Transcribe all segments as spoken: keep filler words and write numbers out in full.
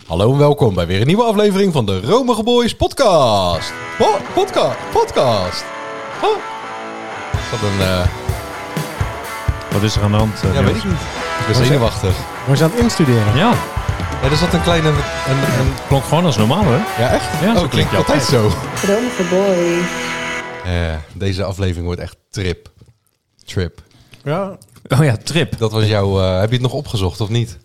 Hallo en welkom bij weer een nieuwe aflevering van de Romige Boys podcast. Po- podca- podcast. Oh. Is dat een... Uh... Wat is er aan de hand? Uh, ja, weet ik niet. Ik ben zenuwachtig. We zijn aan het instuderen. Ja. Ja, er zat een kleine... Een, een... Klonk gewoon als normaal, hè? Ja, echt? Ja, oh, zo klinkt je altijd zo. Romige Boys. Uh, deze aflevering wordt echt trip. Trip. Ja. Oh ja, trip. Dat was jouw... Uh, heb je het nog opgezocht of niet?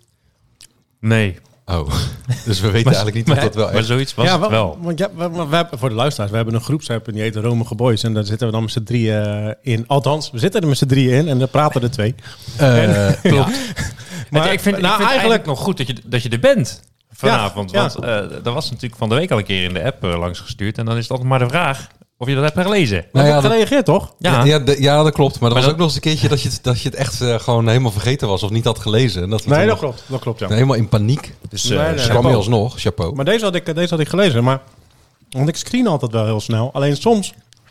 Nee. Oh, dus we weten maar, eigenlijk niet maar, of dat wel echt... Maar zoiets was ja, het wel. Want ja, we, we, we hebben, voor de luisteraars, we hebben een groepsapp en die heet Romige Boys. En daar zitten we dan met z'n drieën uh, in. Althans, we zitten er met z'n drieën in en dan praten er twee. Uh, en, klopt. Maar ik vind, nou, ik vind eigenlijk eigenlijk nog goed dat je, dat je er bent vanavond. Ja, want ja. uh, dat was natuurlijk van de week al een keer in de app uh, langs gestuurd. En dan is het altijd maar de vraag of je dat hebt gelezen. Nou ja, dat gereageerd toch? Ja. Ja, ja, de, ja, dat klopt. Maar er maar was dat... ook nog eens een keertje dat je het, dat je het echt uh, gewoon helemaal vergeten was of niet had gelezen. En dat Nee, dat klopt. Dat klopt, ja. Helemaal in paniek. Dus uh, nee, nee, ze kwam je alsnog. Chapeau. Maar deze had, ik, deze had ik gelezen. Maar, want ik screen altijd wel heel snel. Alleen soms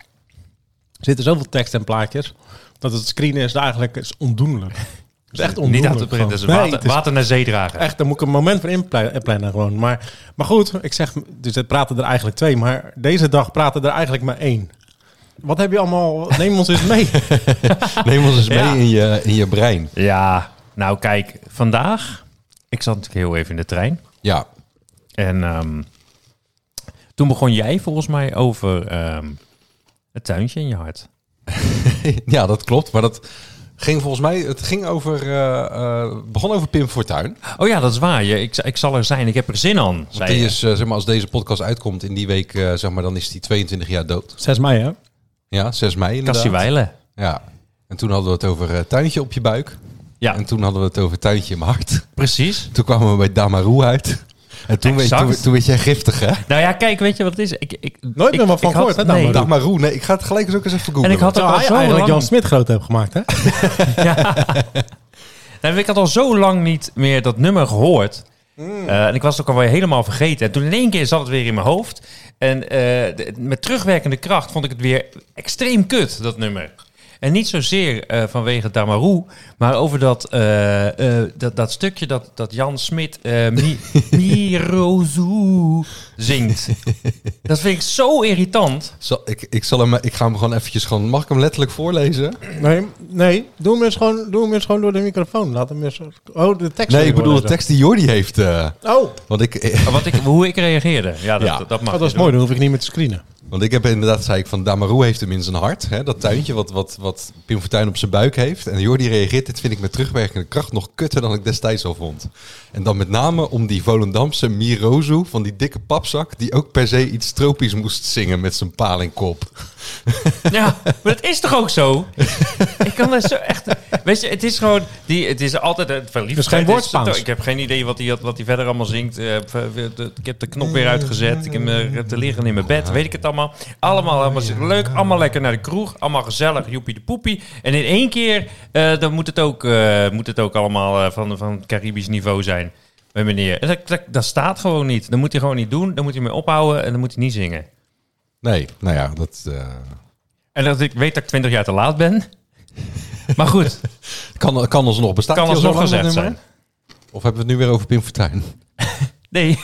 zitten zoveel tekst en plaatjes dat het screenen is eigenlijk is ondoenlijk. Het is echt ondoenlijk. Niet aan te printen, dus nee, water, het is water naar zee dragen. Echt, daar moet ik een moment voor inplannen gewoon. Maar, maar goed, ik zeg, dus het praten er eigenlijk twee. Maar deze dag praten er eigenlijk maar één. Wat heb je allemaal? Neem ons eens mee. Neem ons eens mee Ja. in, je, in je brein. Ja, nou kijk, vandaag... Ik zat natuurlijk heel even in de trein. Ja. En um, toen begon jij volgens mij over um, het tuintje in je hart. Ja, dat klopt. Maar dat ging volgens mij... Het ging over... Uh, uh, begon over Pim Fortuyn. Oh ja, dat is waar. Je, ik, ik zal er zijn. Ik heb er zin aan. Want die is, uh, zeg maar, als deze podcast uitkomt in die week, uh, zeg maar, dan is die tweeëntwintig jaar dood. zes mei, hè? Ja, zes mei inderdaad. Cassie Weilen. Ja. En toen hadden we het over uh, tuintje op je buik. Ja. En toen hadden we het over tuintje in mijn hart. Precies. Toen kwamen we bij Damaru uit. En toen, weet, toen, toen werd jij giftig, hè? Nou ja, kijk, weet je wat het is? Ik, ik, Nooit meer wat van gehoord, hè, nee. Damaru, nee, ik ga het gelijk eens ook eens even googlen. En ik had ook Terwijl al hij zo eigenlijk lang... Jan Smit groot heeft gemaakt, hè? Ja. Nou, ik had al zo lang niet meer dat nummer gehoord. Mm. Uh, en ik was het ook alweer helemaal vergeten. En toen in één keer zat het weer in mijn hoofd. En uh, de, met terugwerkende kracht vond ik het weer extreem kut, dat nummer. En niet zozeer uh, vanwege Damaru, maar over dat, uh, uh, dat, dat stukje dat, dat Jan Smit uh, Mi, Mirozu zingt. Dat vind ik zo irritant. Zal, ik, ik, zal hem, ik ga hem gewoon eventjes gewoon... Mag ik hem letterlijk voorlezen? Nee, nee. Doe hem eens gewoon, doe hem eens gewoon door de microfoon. Laat hem eens... Oh, de tekst. Nee, ik bedoel de tekst die Jordi heeft. Uh, oh. Want ik, Wat ik, hoe ik reageerde. Ja, dat, ja. dat, dat mag. Oh, dat is mooi. Dan hoef ik niet meer te screenen. Want ik heb inderdaad, zei ik, van Damaru heeft hem in zijn hart. Hè, dat tuintje wat, wat, wat Pim Fortuyn op zijn buik heeft. En Jordi reageert, dit vind ik met terugwerkende kracht nog kutter dan ik destijds al vond. En dan met name om die Volendamse Mirozu van die dikke papzak... die ook per se iets tropisch moest zingen met zijn palingkop. Ja, maar dat is toch ook zo? Ik kan dat zo echt... Weet je, het is gewoon... Die, het is altijd... Het verliefd. Het is geen woordspaans. Ik heb geen idee wat hij wat verder allemaal zingt. Uh, ik heb de knop weer uitgezet. Ik heb me te liggen in mijn bed. Weet ik het allemaal. Allemaal, allemaal leuk. Allemaal lekker naar de kroeg. Allemaal gezellig. Joepie de poepie. En in één keer... Uh, dan moet het ook, uh, moet het ook allemaal uh, van, van Caribisch niveau zijn. Bij meneer. En dat, dat, dat staat gewoon niet. Dat moet hij gewoon niet doen. Dan moet hij mee ophouden. En dan moet hij niet zingen. Nee, nou ja, dat... Uh... En dat ik weet dat ik twintig jaar te laat ben. Maar goed. kan, kan alsnog bestaan. Kan alsnog gezegd zijn. Of hebben we het nu weer over Pim Fortuyn? Nee.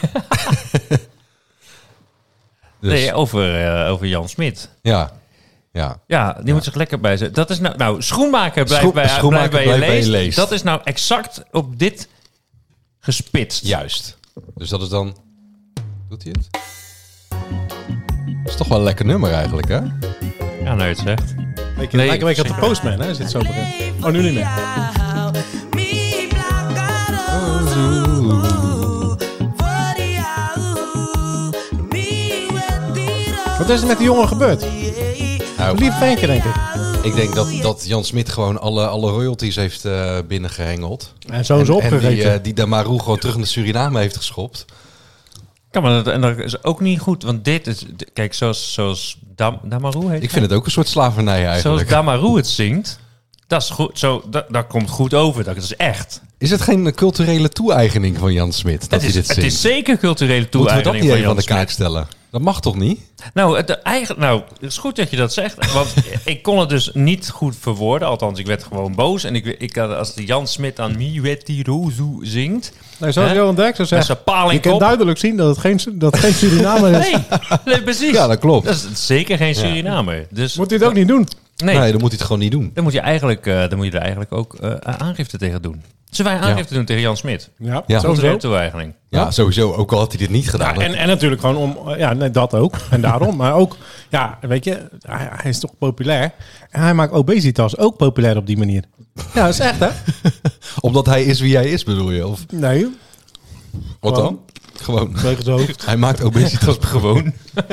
Dus. Nee, over, uh, over Jan Smit. Ja. Ja, ja die ja. moet zich lekker bij zijn. Dat is nou, nou schoenmaker blijft Schoen, bij, schoenmaker blijft bij, blijft je, leest. bij je leest. Dat is nou exact op dit gespitst. Juist. Dus dat is dan... Doet hij het? Dat is toch wel een lekker nummer eigenlijk, hè? Ja, nou je het zegt. Ik nee, lijkt een beetje op de Postman, hè? Als het zo begint. Oh, nu niet meer. Wat is er met die jongen gebeurd? Nou, lief ventje, denk ik. Ik denk dat, dat Jan Smit gewoon alle, alle royalties heeft uh, binnengehengeld. En zo is opgegeten. En die, uh, die Damaru gewoon terug naar Suriname heeft geschopt. Ja, maar dat, en dat is ook niet goed. Want dit is... Kijk, zoals, zoals Dam, Damaru heet Ik vind het ook een soort slavernij eigenlijk. Zoals Damaru het zingt... Dat is goed. Zo, dat, dat komt goed over. Dat is echt. Is het geen culturele toe-eigening van Jan Smit dat het hij is, dit zingt? Het is zeker culturele toe-eigening van Jan Smit. Moeten we dat niet even van aan de kaak stellen? Dat mag toch niet? Nou, het, eigenlijk, nou, het is goed dat je dat zegt. Want ik kon het dus niet goed verwoorden. Althans, ik werd gewoon boos. En ik, ik had, als de Jan Smit aan Mi Wetti Rozu zingt... Nee, zoals Johan Derksen zegt, Met zijn paling je kan kop. duidelijk zien dat het geen, dat het geen Surinamer is. Nee, nee, precies. Ja, dat klopt. Dat is zeker geen Surinamer. Dus, Moet hij het ook niet doen? Nee, Nee, dan moet hij het gewoon niet doen. dan, moet je eigenlijk, uh, dan moet je er eigenlijk ook uh, aangifte tegen doen. Zullen wij aangifte doen tegen Jan Smit? Ja, Ja. Tot er sowieso. toe eigenlijk. Ja, sowieso. Ook al had hij dit niet gedaan. Ja, en, en natuurlijk gewoon om... Ja, nee, dat ook. En daarom. Maar ook, ja, weet je, hij, hij is toch populair. En hij maakt obesitas ook populair op die manier. Ja, dat is echt, hè? Omdat hij is wie hij is, bedoel je? Of Nee, wat Gewoon. dan? Gewoon. tegen zijn hoofd. Hij maakt obesitas gewoon.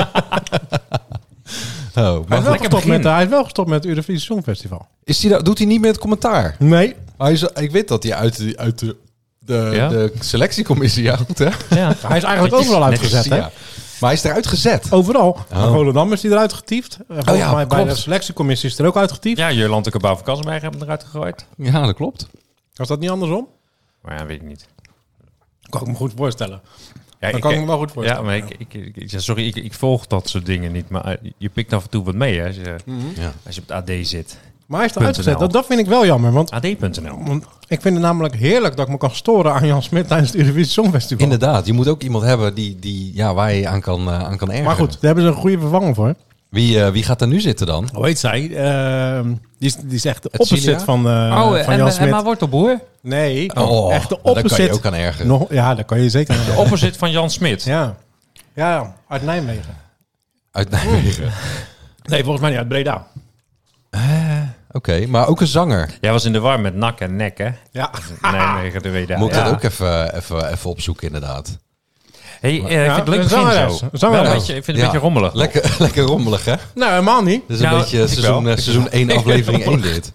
Oh, Hij maar is, wel lekker gestopt begin. met, hij is wel gestopt met het Eurovisie Songfestival. is hij, nou- doet hij niet meer het commentaar? Nee. Hij is, ik weet dat hij uit de, uit de, de, Ja? de selectiecommissie... Ja, goed hè? Ja. Hij is eigenlijk Netjes, overal netjes, uitgezet, hè? Ja. Maar hij is eruit gezet. Overal. Van Volendam is hij eruit getiefd. En volgens ja, mij bij klopt. de selectiecommissie is er ook uitgetiefd. Ja, Jolante Cabau van Kassenberg hebben hem eruit gegooid. Ja, dat klopt. Was dat niet andersom? Maar ja, weet ik niet. Kan ik me goed voorstellen. Ja, Dan kan ik me wel goed Ja, voorstellen. maar ik, ik, ik, ik- ja, sorry, ik, ik volg dat soort dingen niet. Maar uh, je pikt af en toe wat mee hè, als, je, Ja. als je op het A D zit. Maar hij is Punt eruit gezet. N L. Dat, dat vind ik wel jammer. Want, A D punt N L. want ik vind het namelijk heerlijk dat ik me kan storen aan Jan Smit tijdens het Eurovisie Songfestival. Inderdaad, je moet ook iemand hebben die, die, ja, waar je aan kan, uh, aan kan ergeren. Maar goed, daar hebben ze een goede vervanger voor. Wie, uh, wie gaat er nu zitten dan? Hoe heet zij? Uh, die, is, die is echt de Het opposite Cilia? van, uh, Oh, van en Jan Smit. Emma Wortelboer? Nee, Oh, echt de daar kan je opposite. ook aan ergeren. Nog, ja, daar kan je zeker aan ergeren. Opposite van Jan Smit. Ja. Ja, uit Nijmegen. Uit Nijmegen. Nee, volgens mij niet, uit Breda. Oké, okay, maar ook een zanger. Jij was in de war met nak en nek, hè? Ja. Nijmegen, de Weda. Moet ik Ja. dat ook even, even, even opzoeken, inderdaad. Hey, uh, ik Ja, vind het leuk een begin zangeres. zo. Een zangeres. Wel een beetje, ik vind het Ja. een beetje rommelig. Lekker, lekker rommelig, hè? Nou, helemaal niet. Dit is een Nou, beetje ik seizoen, wel. uh, seizoen één, aflevering één dit.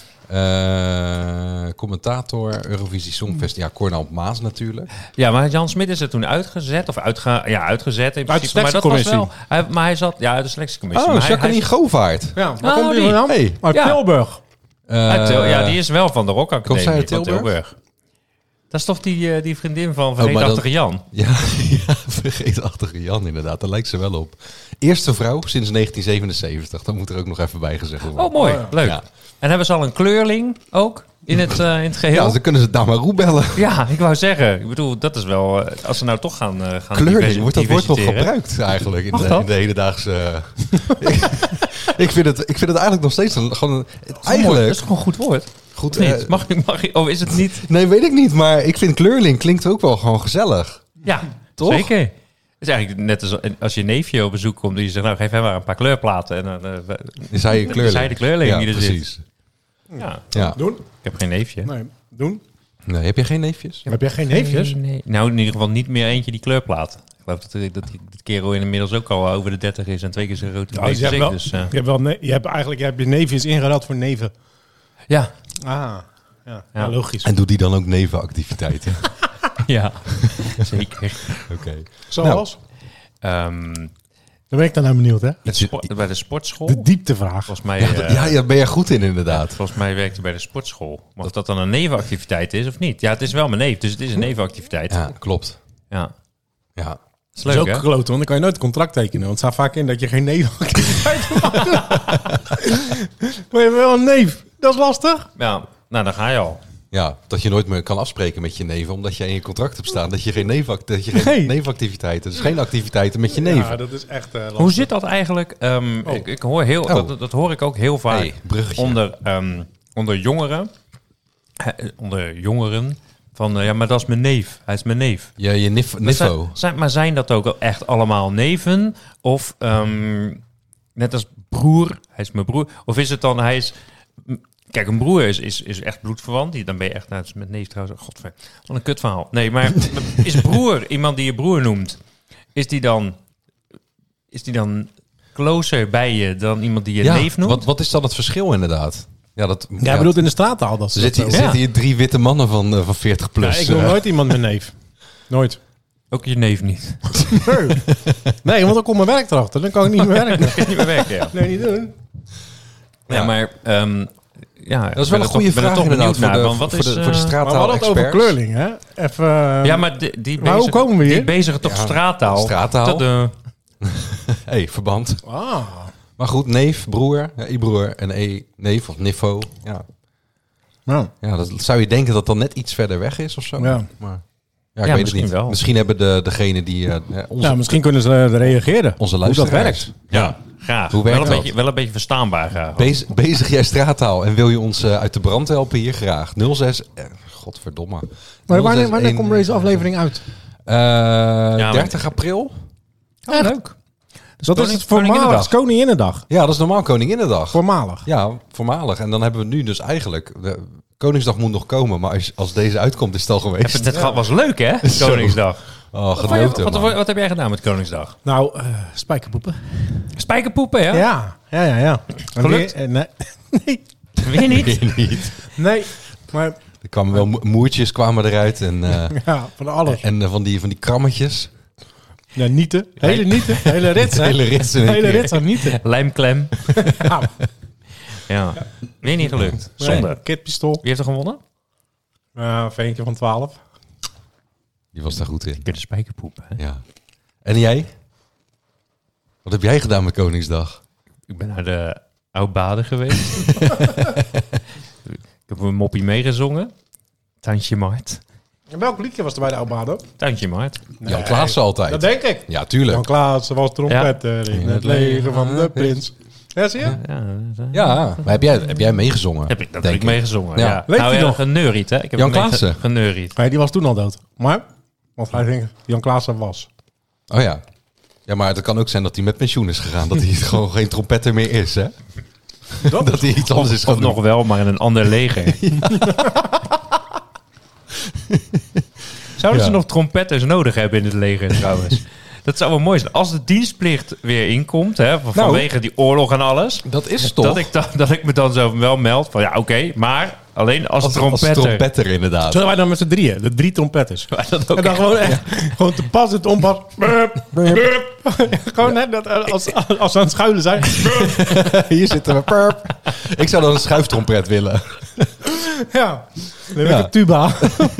Uh, commentator, Eurovisie Songfestival. Ja, Cornel Maas natuurlijk. Ja, maar Jan Smit is er toen uitgezet. Of uitge, ja, uitgezet in Uit de principe. Maar dat was wel... selectiecommissie. Hij, maar hij zat... Ja, uit de selectiecommissie. Oh, maar hij, Jacqueline hij, Govaert. Ja, waar Oh, komt die die. vandaan? Hey. Uit Ja. Tilburg. Uh, uit Til- ja, die is wel van de Rock Academie Komt zij uit van Tilburg? Tilburg. Dat is toch die, uh, die vriendin van Oh, maar Vergeetachtige dat- Jan? Ja, ja, vergeetachtige Jan inderdaad. Daar lijkt ze wel op. Eerste vrouw sinds negentien zevenenzeventig. Dat moet er ook nog even bij gezegd worden. Oh, mooi. Oh, ja. Leuk. Ja. En hebben ze al een kleurling ook in het, uh, in het Ja, geheel? dan kunnen ze Damaru bellen. Ja, ik wou zeggen. Ik bedoel, dat is wel... uh, als ze nou toch gaan, uh, gaan Kleurling, diversi- wordt dat woord nog diversiteren. gebruikt eigenlijk in Mag de, dat? in de hedendaagse... ik, ik, vind het, ik vind het eigenlijk nog steeds een, gewoon een, het- Dat is mooi. eigenlijk... Dat is gewoon een goed woord. goed, Of niet? eh, Mag ik, mag ik, oh, is het niet? nee, weet ik niet, maar ik vind kleurling klinkt ook wel gewoon gezellig. Ja, Toch? zeker. Het is eigenlijk net als als je neefje op bezoek komt en je zegt, nou geef hem maar een paar kleurplaten. En dan uh, Is hij een kleurling? is hij de kleurling Ja, die er precies. zit. Ja, Ja. Doen? ik heb geen neefje. Nee, doen. Nee, heb je geen neefjes? Heb jij geen neefjes? Nee, nee. Nou, in ieder geval niet meer eentje die kleurplaat. Ik geloof dat, dat die dat kerel inmiddels ook al over de dertig is en twee keer zo groot Ja, dus je, hebt ik. wel, Dus, uh, je hebt wel ne- je hebt eigenlijk je hebt je neefjes ingeruild voor neven. ja, Ah, ja, Ja. ja. logisch. En doet die dan ook nevenactiviteiten? ja, zeker. Oké. Zoals? Ehm, Dan ben ik dan nou benieuwd, hè? het sport, bij de sportschool. De dieptevraag. Volgens mij, Ja, eh, ja, ja, ben je goed in inderdaad. volgens mij werkte bij de sportschool. Maar of dat dan een nevenactiviteit is of niet? Ja, het is wel mijn neef, dus het is een nevenactiviteit. Ja, klopt. Ja. Ja. Dat is Dat is leuk, ook hè? kloten, want dan kan je nooit een contract tekenen. Want het staat vaak in dat je geen nevenactiviteit mag doen. Maar je hebt wel een neef. Dat is lastig. Ja, nou, dan ga je al. Ja, dat je nooit meer kan afspreken met je neven, omdat je in je contract hebt staan dat je geen, neefact dat je geen Nee. nevenactiviteiten, dus geen activiteiten met je neven. Ja, dat is echt uh, lastig. Hoe zit dat eigenlijk? Ehm, Oh. ik, ik hoor heel, Oh. dat, dat hoor ik ook heel vaak Hey, bruggetje. onder, ehm, onder jongeren. Eh, onder jongeren. Van, eh, ja, maar dat is mijn neef. Hij is mijn neef. Ja, je nif, Maar niffo. zijn, zijn- maar zijn dat ook echt allemaal neven? Of ehm, net als broer, hij is mijn broer. Of is het dan, hij is... Kijk, een broer is, is, is echt bloedverwant. Die, dan ben je echt, nou, het is met neef trouwens. Godver, wat een kutverhaal. Nee, maar is broer iemand die je broer noemt? Is die dan, is die dan closer bij je dan iemand die je Ja, neef noemt? wat, wat is dan het verschil inderdaad? Ja, dat, Jij ja, bedoelt in de straattaal dat ze er dat zitten, zo- zitten Ja. hier drie witte mannen van, uh, van veertig plus. Ja, ik noem uh, nooit iemand mijn neef. Nooit. Ook je neef niet. Nee. Nee, want dan komt mijn werk erachter. Dan kan ik niet meer werken. Kan niet meer werken, ja. Nee, niet doen. Ja, Ja. maar... ehm, ja, dat is wel een goede vraag inderdaad voor de, voor, de, voor de Maar we straattaal hadden het over experts. kleurling, hè? Even... uh, Ja, maar die, die Maar hoe bezig, komen we hier? die bezigen toch Ja, straattaal? straattaal. Tada. hey, verband. Ah. Maar goed, neef, broer, ja, i-broer en e-neef of niffo. Ja. Nou, ja, dat zou je denken dat dan net iets verder weg is of zo. Ja. Maar ja, ik Ja, weet misschien het niet. wel. Misschien hebben de, degene die... uh, onze, ja, misschien kunnen ze uh, reageren. onze Hoe dat luisteraars. werkt. Ja, graag. Hoe werkt wel, een dat? beetje, wel een beetje verstaanbaar graag. Bez, bezig jij straattaal en wil je ons uh, uit de brand helpen? Hier graag. nul zes... Eh, godverdomme. Maar wanneer, nul zes wanneer een komt deze aflevering uit? Uh, maar- dertig april? Oh, leuk. Dus dat is Koning- het voormalig Koninginnedag. Koninginnedag. Ja, dat is normaal Koninginnedag. Voormalig. Ja, voormalig. En dan hebben we nu dus eigenlijk... De Koningsdag moet nog komen, maar als, als deze uitkomt is het al Heb geweest. het net gehad, was leuk hè? Zo. Koningsdag. Oh, Wat, genoten, wat, man. wat, wat heb jij gedaan met Koningsdag? Nou, uh, spijkerpoepen. Spijkerpoepen, ja? Ja, ja, ja. ja. En Gelukt? weer- eh, nee. nee. Weer niet? Nee, niet. Nee. Maar Er kwamen wel mo- moertjes kwamen eruit en, uh, ja, van alles. en uh, van, die, van die krammetjes. Ja, nieten. Hele nieten. Hele rits. hè? Hele rits in één Hele keer. rits aan nieten. Lijmklem. Ja. Ja. Weer niet gelukt. Zonde. Nee, kitpistool. Wie heeft er gewonnen? Uh, Veentje van twaalf. Die was daar goed in. Ik heb de spijkerpoepen. hè. Ja. En jij? Wat heb jij gedaan met Koningsdag? Ik ben naar de Oud-Baden geweest. Ik heb een moppie meegezongen. Tantje Mart. En welk liedje was er bij de Oudbaden? Tantje Mart. Jan Klaassen altijd. Dat denk ik. Ja, tuurlijk. Jan Klaassen was trompetter in het leger van de prins. Ja, zie je? Ja, dat- Ja, maar heb jij, heb jij meegezongen? Heb ik, dat heb denk ik meegezongen. Ja. Ja. Leeft Nou hij ja, nog? geneuried, hè? Ik heb Jan mee ge- Klaassen? Geneuried. Nee, die was toen al dood. Maar, want hij denkt Jan Klaassen was. Oh ja. Ja, maar het kan ook zijn dat hij met pensioen is gegaan. Dat hij gewoon geen trompetter meer is, hè? Dat Dat hij iets anders is Of gaan nog doen. wel, maar in een ander leger. Zouden ze Ja. nog trompetters nodig hebben in het leger trouwens? Dat zou wel mooi zijn. Als de dienstplicht weer inkomt, hè, van- Nou. vanwege die oorlog en alles. Dat is toch? Dat ik, dan, dat ik me dan zo wel meld van ja, oké, maar alleen als, als, als trompetter. trompetter inderdaad. Zullen wij dan met z'n drieën, de drie trompetters. Maar dat ook En dan echt- gewoon echt, gewoon te pas en te onpas. Burp, burp. Gewoon net dat, als, als ze aan het schuilen zijn. Hier zitten we. Perp. Ik zou dan een schuiftrompet willen. Ja, dan heb Ja. ik een tuba.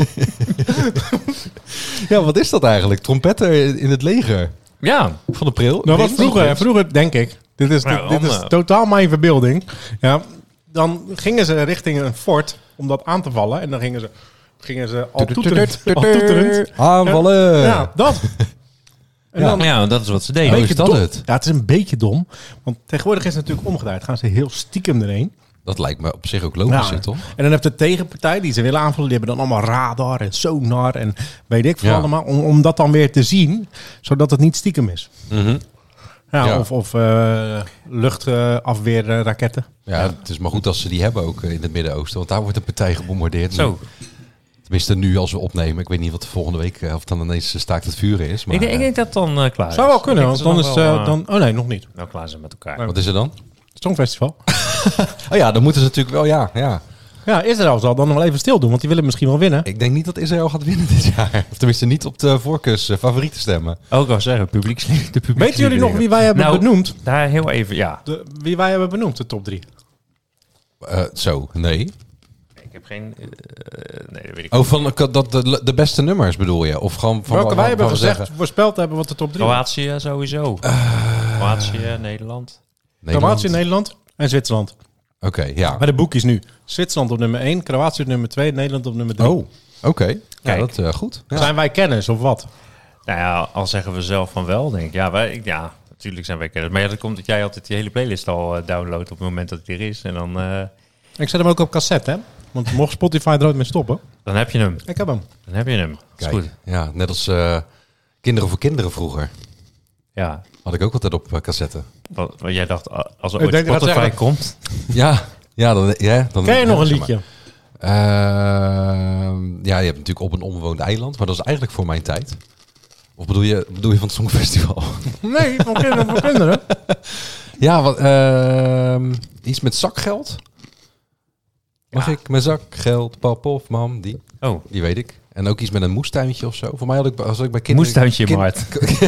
Ja, wat is dat eigenlijk? Trompetter in het leger Ja, van de pril? Dat was vroeger, vroeger denk ik. Dit is, Nou, dit, dit is dan, eh, totaal mijn verbeelding. Ja, dan gingen ze richting een fort om dat aan te vallen. En dan gingen ze, gingen ze al toeterend. Al toeterend. Aanvallen. Ja, dat. En Ja. dan, ja, dat is wat ze Oh, deden. is dat dom. het? Ja, het is een beetje dom. Want tegenwoordig is het natuurlijk omgedraaid. Gaan ze heel stiekem erheen. Dat lijkt me op zich ook logisch, Ja. toch? En dan heb je de tegenpartij die ze willen aanvallen. Die hebben dan allemaal radar en sonar en weet ik veel Ja. allemaal. Om, om dat dan weer te zien, zodat het niet stiekem is. Mhm. Ja, Ja. Of, of uh, luchtafweerraketten. Ja, het is maar goed als ze die hebben ook eh, in het Midden-Oosten. Want daar wordt een partij gebombardeerd. Zo. Tenminste nu als we opnemen. Ik weet niet wat de volgende week, eh, of dan ineens staakt het vuren is. Maar, Ik, denk- ik eh, denk dat het dan eh, klaar is. Zou wel kunnen, Ik want denk dan dat is... ze nog eh, wel, eh, dan, oh nee, nog niet. nou klaar zijn met elkaar. wat is er dan? Songfestival. Oh ja, dan moeten ze natuurlijk wel, ja. ja. Ja, Israël zal dan nog wel even stil doen, want die willen misschien wel winnen. Ik denk niet dat Israël gaat winnen dit jaar. Of tenminste niet op de voorkeurs uh, favorieten stemmen. Ook al zeggen, publieks, de publieks. Weten jullie nog wie wij hebben Nou, benoemd? Daar heel even, ja. De, wie wij hebben benoemd, de top drie. Uh, zo, nee. Ik heb geen... eh, nee, dat weet ik Oh, van uh, dat de, de beste nummers bedoel je? Of gewoon van Welke wat- wij wat hebben we gezegd, zeggen? voorspeld hebben wat de top drie was. Kroatië sowieso. Kroatië, Nederland. Nederland? Kroatië, Nederland en Zwitserland. Oké, ja. Bij de boekjes nu. Zwitserland op nummer één, Kroatië op nummer twee, Nederland op nummer drie. Oh, oké. Ja, Kijk. dat uh, goed. Ja. Zijn wij kennis of wat? Nou ja, al zeggen we zelf van wel, denk ik. Ja, wij, ik- ja natuurlijk zijn wij kenners. Maar ja, dat komt dat jij altijd die hele playlist al uh, downloadt op het moment dat het er is. En dan, uh, Ik zet hem ook op cassette, hè? Want mocht Spotify er ooit mee stoppen. dan heb je hem. Ik heb hem. Dan heb je hem. Dat is Kijk, goed. ja, net als uh, Kinderen voor Kinderen vroeger. Ja. Had ik ook altijd op uh, cassette. Wat, wat jij dacht, uh, als er Ik ooit denk dat Spotify zeggen. komt. Ja, ja, dan, ja dan, Ken je nog een zeg maar. liedje? Uh, ja, je hebt natuurlijk Op een onbewoond eiland. Maar dat is eigenlijk voor mijn tijd. Of bedoel je, bedoel je van het Songfestival? Nee, van kinderen voor kinderen. Ja, wat, uh, iets met zakgeld. Mag Ja. ik mijn zakgeld, pap of mam? Die, Oh, die weet ik. En ook iets met een moestuintje of zo. Voor mij had ik, als ik bij kinderen... moestuintje, kind- Mart.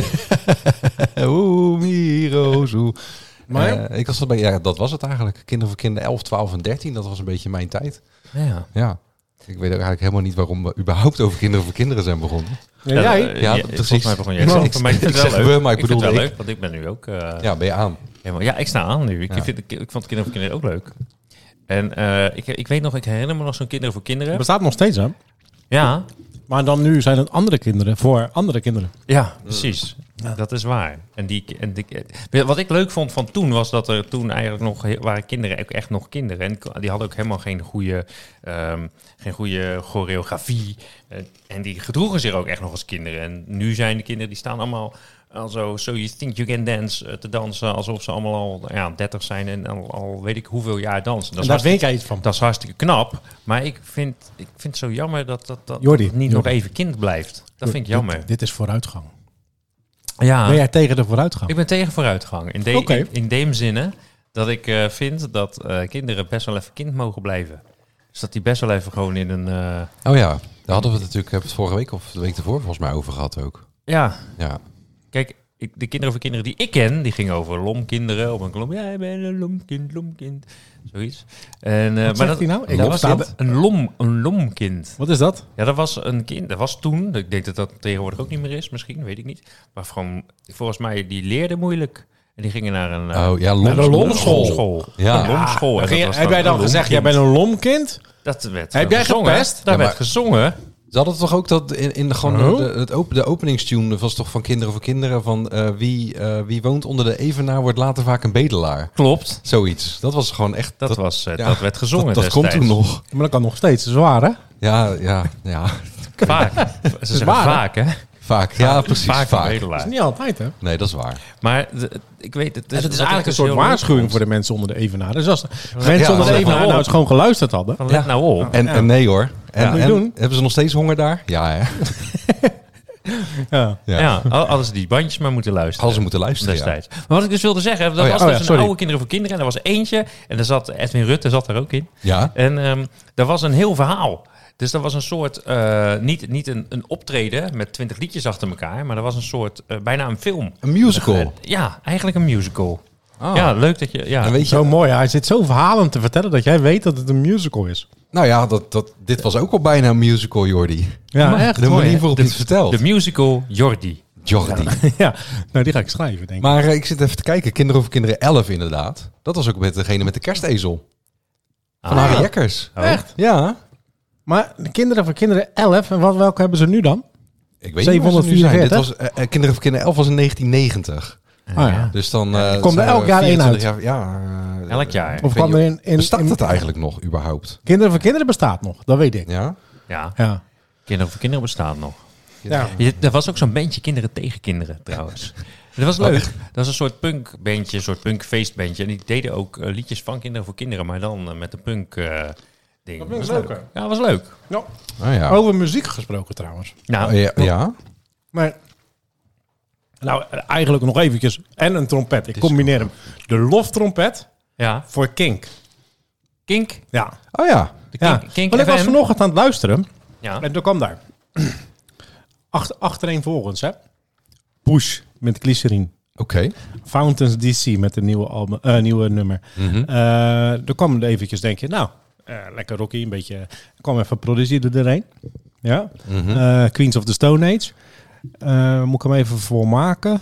Oeh, Miro's, oeh. Maar Eh, ik was dat bij, ja, dat was het eigenlijk. Kinderen voor kinderen elf, twaalf en dertien. Dat was een beetje mijn tijd. Ja. Ja. Ik weet ook eigenlijk helemaal niet waarom we überhaupt over kinderen voor kinderen zijn begonnen. Ja, jij? eh, Ja, ja, precies. Volgens mij begon jij Ik zelf. zeg- Maar ik vind ik het wel zeg leuk. we, maar ik vind het bedoelde wel ik. leuk, want ik ben nu ook... eh, Ja, ben je aan? helemaal, ja, ik sta aan nu. Ik, Ja. vind, ik, ik vond Kinderen voor Kinderen ook leuk. En eh, ik, ik weet nog, ik herinner me nog zo'n Kinderen voor Kinderen. Het bestaat nog steeds, hè? Ja, Maar dan nu zijn het andere kinderen voor andere kinderen. ja, precies. Dat is waar. En, die, en die, wat ik leuk vond van toen was dat er toen eigenlijk nog heel- waren kinderen ook echt nog kinderen. En die hadden ook helemaal geen goede, ehm, geen goede choreografie. Eh, en die gedroegen zich ook echt nog als kinderen. En nu zijn de kinderen die staan allemaal al zo So You Think You Can Dance eh, te dansen alsof ze allemaal al ja, dertig zijn en al, al weet ik hoeveel jaar dansen. Dat En is daar hartstikke- vind ik iets van. Dat is hartstikke knap. Maar ik vind, ik vind het zo jammer dat dat, dat, Jordi, dat het niet Jordi. nog even kind blijft. Dat vind ik jammer. Dit, dit is vooruitgang. Ja. Ben jij tegen de vooruitgang? Ik ben tegen vooruitgang. In, de, Oké. in, in de zin dat ik eh, vind dat eh, kinderen best wel even kind mogen blijven. Dus dat die best wel even gewoon in een... eh, Oh ja, daar hadden we het natuurlijk, hebben we het vorige week of de week ervoor volgens mij over gehad ook. ja, Ja, kijk, ik, de kinderen voor kinderen die ik ken, die gingen over lomkinderen. Op een klomp, jij bent een lomkind, lomkind. Zoiets. En, eh, Wat zegt hij nou? Ik dat was versta- een, lom, een lomkind. Wat is dat? Ja, dat was een kind. Dat was toen. Ik denk dat dat tegenwoordig ook niet meer is, misschien, weet ik niet. Maar gewoon, volgens mij, die leerden moeilijk. En die gingen naar een uh, oh ja, Naar de lom- lomschool. lomschool. Ja. Een lomschool. En Ging je- dat was heb jij dan een gezegd, jij lomkind. bent een lomkind? Dat werd Heb jij gezongen. gepest? Daar Ja, werd maar- gezongen. Ze hadden toch ook dat in, in de, gewoon Oh. de, het op, de openingstune was toch van Kinderen voor Kinderen van eh, wie, eh, wie woont onder de evenaar wordt later vaak een bedelaar. Klopt. Zoiets. Dat was gewoon echt... Dat, was, uh, ja, dat werd gezongen Dat, dat komt destijds. toen nog. Maar dat kan nog steeds. Zwaar, hè? Ja, ja, ja. Vaak. Ze zeggen waar, hè? vaak, hè? Vaak. Ja, precies. Vaak, Vaak. een Dat bedelaar. is niet altijd, hè? Nee, dat is waar. Maar de- ik weet het. Dus het is wat ik eigenlijk een dus soort heel leuk waarschuwing vond. voor de mensen onder de evenaar. Dus als de mensen ja, onder de let evenaar nou nou op. eens gewoon geluisterd hadden. Van let Ja. nou op. En, Ja. en nee hoor. En, Moet je en doen. hebben ze nog steeds honger daar? Ja, hè? Ja. Ja. Ja, al- hadden ze die bandjes maar moeten luisteren. Hadden ze moeten luisteren, ja. Destijds. Maar wat ik dus wilde zeggen, dat Oh ja. was Oh dus ja, een sorry. oude Kinderen voor Kinderen. En er was eentje. En daar zat Edwin Rutte zat er ook in. Ja. En ehm daar was een heel verhaal. Dus dat was een soort, eh, niet, niet een, een optreden met twintig liedjes achter elkaar. Maar dat was een soort, eh, bijna een film. Een musical. Eh, ja, eigenlijk een musical. Oh. Ja, leuk dat je... Ja. En weet je, Zo mooi. Hij zit zo verhalen te vertellen dat jij weet dat het een musical is. nou ja, dat, dat, dit was ook al bijna een musical, Jordi. Ja, Maar echt. De mooi, manier hè? waarop De- je het vertelt. De musical Jordi. Jordi. Ja, nou die ga ik schrijven, denk ik. Maar eh, ik zit even te kijken. Kinderen over Kinderen elf inderdaad. Dat was ook met degene met de kerstezel. Van Ah. Harry Jekkers. Oh. Echt? Ja. Maar de kinderen voor kinderen elf, en wat, welke hebben ze nu dan? Ik weet niet waar ze nu zijn. zevenhonderdvierenveertig? Dit was, eh, eh, Kinderen voor Kinderen elf was in negentien negentig. Ah, ja. Dus dan... Ja, eh, komt er zijn elk we jaar één vierentwintig uit. Jaar, ja, eh, Elk jaar. ik Of weet kwam niet er in, in, Bestaat in- het eigenlijk nog überhaupt? Kinderen voor kinderen bestaat nog, dat weet ik. Ja? Ja, Ja. Kinderen voor Kinderen bestaat nog. Ja. Je, er was ook zo'n bandje Kinderen tegen Kinderen trouwens. Dat was leuk. Dat was een soort punkbandje, een soort punkfeestbandje. En die deden ook eh, liedjes van Kinderen voor Kinderen, maar dan eh, met een punk eh, ding. Dat vind ik was leuker. leuk. Ja, dat was leuk. Ja. Oh ja. Over muziek gesproken trouwens. Nou, Oh, ja, ja. Maar, nou eigenlijk nog eventjes. En een trompet. Ik combineer hem. De loftrompet ja. voor Kink. Kink. Ja. Oh ja. De ja. Kink, Kink Want ik was F M. vanochtend aan het luisteren. Ja. En toen kwam daar. Achter, achtereenvolgens, hè. Push met glycerine. Oké. Fountains D C met een nieuwe, album, eh, nieuwe nummer. Mhm. Eh er kwam er eventjes, denk je, nou, eh, lekker rocky, een beetje. Er kwam even Prodigy er doorheen. Ja. Mhm. Eh, Queens of the Stone Age. Eh, moet ik hem even voormaken.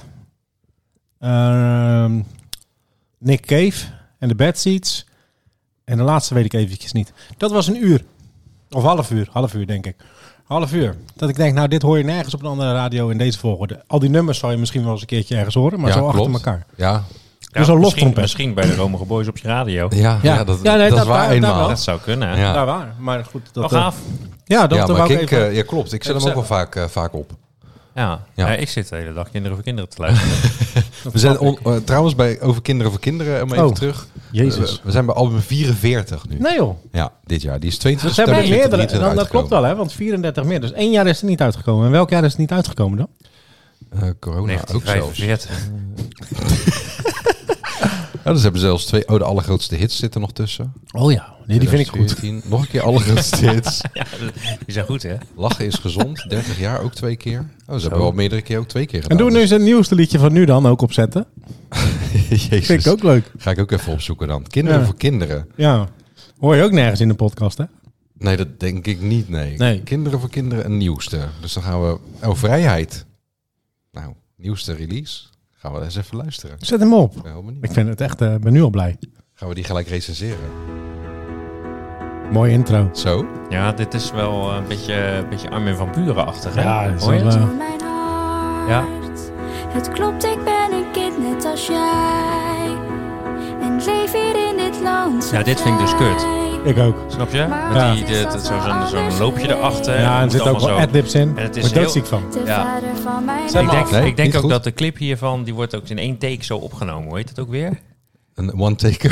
Ehm Nick Cave en de Bad Seeds. En de laatste weet ik eventjes niet. Dat was een uur. Of half uur. Half uur, denk ik. Half uur. Dat ik denk, nou, dit hoor je nergens op een andere radio in deze volgorde. Al die nummers zou je misschien wel eens een keertje ergens horen, maar Ja, zo achter klopt. elkaar. Ja. Ja, Dus een misschien, loftrompet. misschien bij de Romige Boys op je radio. Ja, ja. Ja. dat, Ja, nee, dat, dat is waar waar- dat eenmaal. wel. Dat zou kunnen. hè? Ja. Ja, waar. Maar goed. Dat, Wel eh, gaaf. ja, dat, ja, dat maar wou ik Kink, even... eh, ja, klopt. Ik zet hem ook wel vaak, eh, vaak op. Ja. Ja. Ja, ik zit de hele dag Kinderen voor Kinderen te luisteren. We zijn snap on- eh, trouwens bij over Kinderen voor Kinderen, om even Oh. terug. Jezus. We, we zijn bij album vierenveertig nu. Nee joh. Ja, dit jaar. Die is tweeëntwintig Ze hebben september meerdere. tweeduizend Dan, dat klopt wel, hè? Want vierendertig meer. Dus één jaar is het niet uitgekomen. En welk jaar is het niet uitgekomen dan? Uh, corona ook zelfs. Ja, negentien vijfenveertig. dus hebben zelfs twee... Oh, de allergrootste hits zitten nog tussen. Oh ja, nee, die vind ik goed. tweeduizend veertien. Nog een keer allergrootste hits. Ja, die zijn goed, hè? Lachen is gezond. dertig jaar ook twee keer. Oh, ze Zo. hebben wel meerdere keer ook twee keer En gedaan. doen we nu eens het nieuwste liedje van nu dan ook opzetten. dus- Jezus. Vind ik ook leuk. Ga ik ook even opzoeken dan. Kinderen Ja. voor kinderen. Ja. Hoor je ook nergens in de podcast, hè? Nee, dat denk ik niet, nee. Nee. Kinderen voor kinderen een nieuwste. Dus dan gaan we... Oh, Vrijheid. Nou, nieuwste release. Gaan we eens even luisteren. Zet hem op. Ik ben heel benieuwd. Ik vind het echt, uh, ben nu al blij. Gaan we die gelijk recenseren? Mooie intro. Zo? Ja, dit is wel een beetje, een beetje Armin van Buuren-achtig. Ja, dat is hoor je wel, het? uh, Mijn hart. Ja. Het klopt, ik ben een kind net als jij. En leef hier in dit land. Ja, dit vind ik dus kut. Ik ook. Snap je? Met Ja. die, dit, dit, zo, zo'n, zo'n loopje erachter. Ja, en er Het zitten ook allemaal wel zo. adlibs in. En het is Word heel- doodziek van. De Ja. vader van mijn Zet Ik maar denk, af. Nee, ik denk niet ook goed. dat de clip hiervan, die wordt ook in één take zo opgenomen. Hoe heet het ook weer? Een one-taker.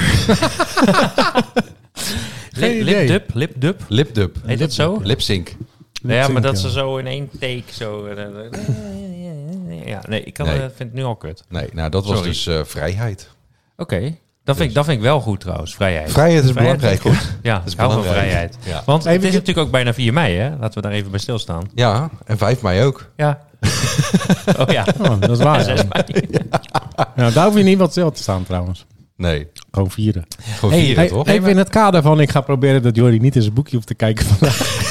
Geen Lip, idee. lipdub? Lipdub? Lipdub. Heet dat zo? Lipsync. Ja, maar dat ja. ze zo in één take zo... eh, Ja, nee, ik kan, Nee. eh, vind het nu al kut. Nee, nou dat was Sorry. dus uh, Vrijheid. Oké, dat, vind ik- dat vind ik wel goed trouwens, vrijheid. Vrijheid is Vrijheid belangrijk. vind ik Hè? goed. Ja, Dat is ik hou van belangrijk. vrijheid. Ja. Want het Even- is natuurlijk ook bijna vier mei, hè? Laten we daar even bij stilstaan. Ja, en vijf mei ook. Ja. Oh ja, Oh, dat is waar. Ja. zes mei. Nou, daar hoef je niet wat stil te staan trouwens. Nee, Gewoon vieren. gewoon Hey, vieren, hey, toch? even in het kader van, ik ga proberen dat Jordi niet in zijn boekje hoeft te kijken vandaag.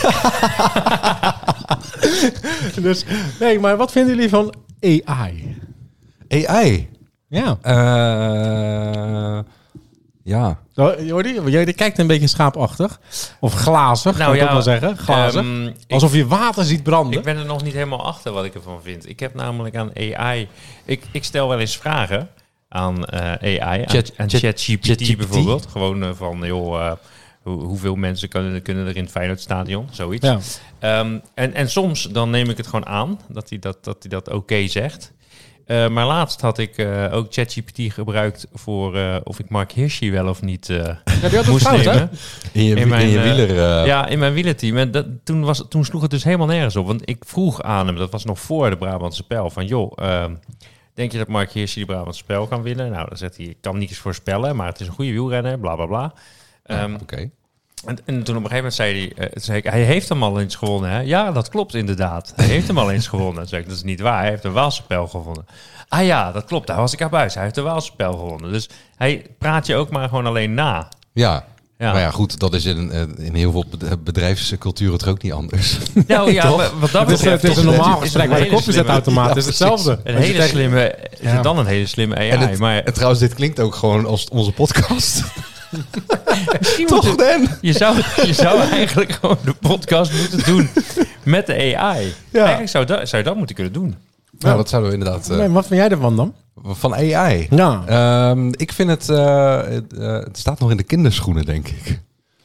Dus, nee, maar wat vinden jullie van A I? A I. Ja. Eh ja. Zo, Jordi, Jordi kijkt een beetje schaapachtig. Of glazig, Nou kan ik ja, ook wel zeggen. Glazig. Ehm, ik- Alsof je water ziet branden. Ik ben er nog niet helemaal achter wat ik ervan vind. Ik heb namelijk aan A I... Ik, ik stel wel eens vragen aan eh, A I. Aan, Chat- aan chat- ChatGPT ChatGPT? bijvoorbeeld. Gewoon eh, van, joh, eh, hoe, hoeveel mensen kunnen, kunnen er in het Feyenoordstadion? Zoiets. Ja. Ehm, en, en soms dan neem ik het gewoon aan dat hij dat, dat, hij dat oké zegt. Uh, maar laatst had ik uh, ook ChatGPT gebruikt voor uh, of ik Mark Hirschi wel of niet uh, Ja, die had het moest fout, hè? nemen. In je, In in mijn, je eh, wieler... eh, Ja, in mijn wielerteam. En dat, toen, was, toen sloeg het dus helemaal nergens op. Want ik vroeg aan hem, dat was nog voor de Brabantse Pijl, van joh, uh, denk je dat Mark Hirschi de Brabantse Pijl kan winnen? Nou, dan zegt hij, ik kan niet eens voorspellen, maar het is een goede wielrenner, bla bla bla. Um, Oké. Okay. En, en toen op een gegeven moment zei hij, uh, zei ik, hij heeft hem al eens gewonnen. Hè? Ja, dat klopt inderdaad. Hij heeft hem al eens gewonnen. Toen zei ik, dat is niet waar. Hij heeft de Waalse Pijl gewonnen. Ah ja, dat klopt. Daar was ik aan buis. Hij heeft de Waalse Pijl gewonnen. Dus hij praat je ook maar gewoon alleen na. Ja. Ja. Maar ja, goed, dat is in, in heel veel bedrijfsculturen toch ook niet anders. Nou ja, Toch? wat dat Het is, het is een normaal gesprek bij de koffiezetautomaat. Het is hetzelfde. Een Als je hele tegen- slimme, is Ja. het dan een hele slimme A I. En, het, maar en trouwens, dit klinkt ook gewoon als onze podcast. misschien Toch, moet je, Dan? je, zou, je zou eigenlijk gewoon de podcast moeten doen met de A I. Ja. Eigenlijk zou, dat, zou je dat moeten kunnen doen. Nou, dat zouden we inderdaad... eh, Nee, wat vind jij ervan dan? van A I. Ja. Ehm, ik vind het... eh, het, eh, het staat nog in de kinderschoenen, denk ik.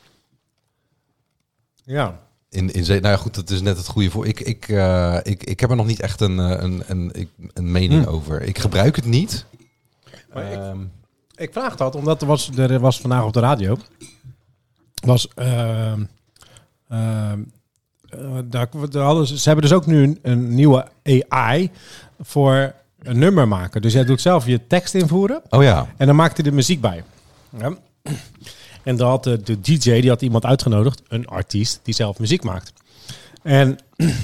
Ja. In, in zee, nou ja, goed, dat is net het goede voor. Ik, ik, uh, ik, ik heb er nog niet echt een, uh, een, een, een, een mening Hm. over. Ik gebruik het niet. Maar ik- Ehm, Ik vraag dat, omdat er was, er was vandaag op de radio... was... ehm, ehm, eh, daar, daar hadden ze, ze hebben dus ook nu een, een nieuwe A I voor een nummer maken. Dus jij doet zelf je tekst invoeren oh ja. en dan maakt hij de muziek bij. Ja. En dan had de, de D J, die had iemand uitgenodigd, een artiest die zelf muziek maakt. En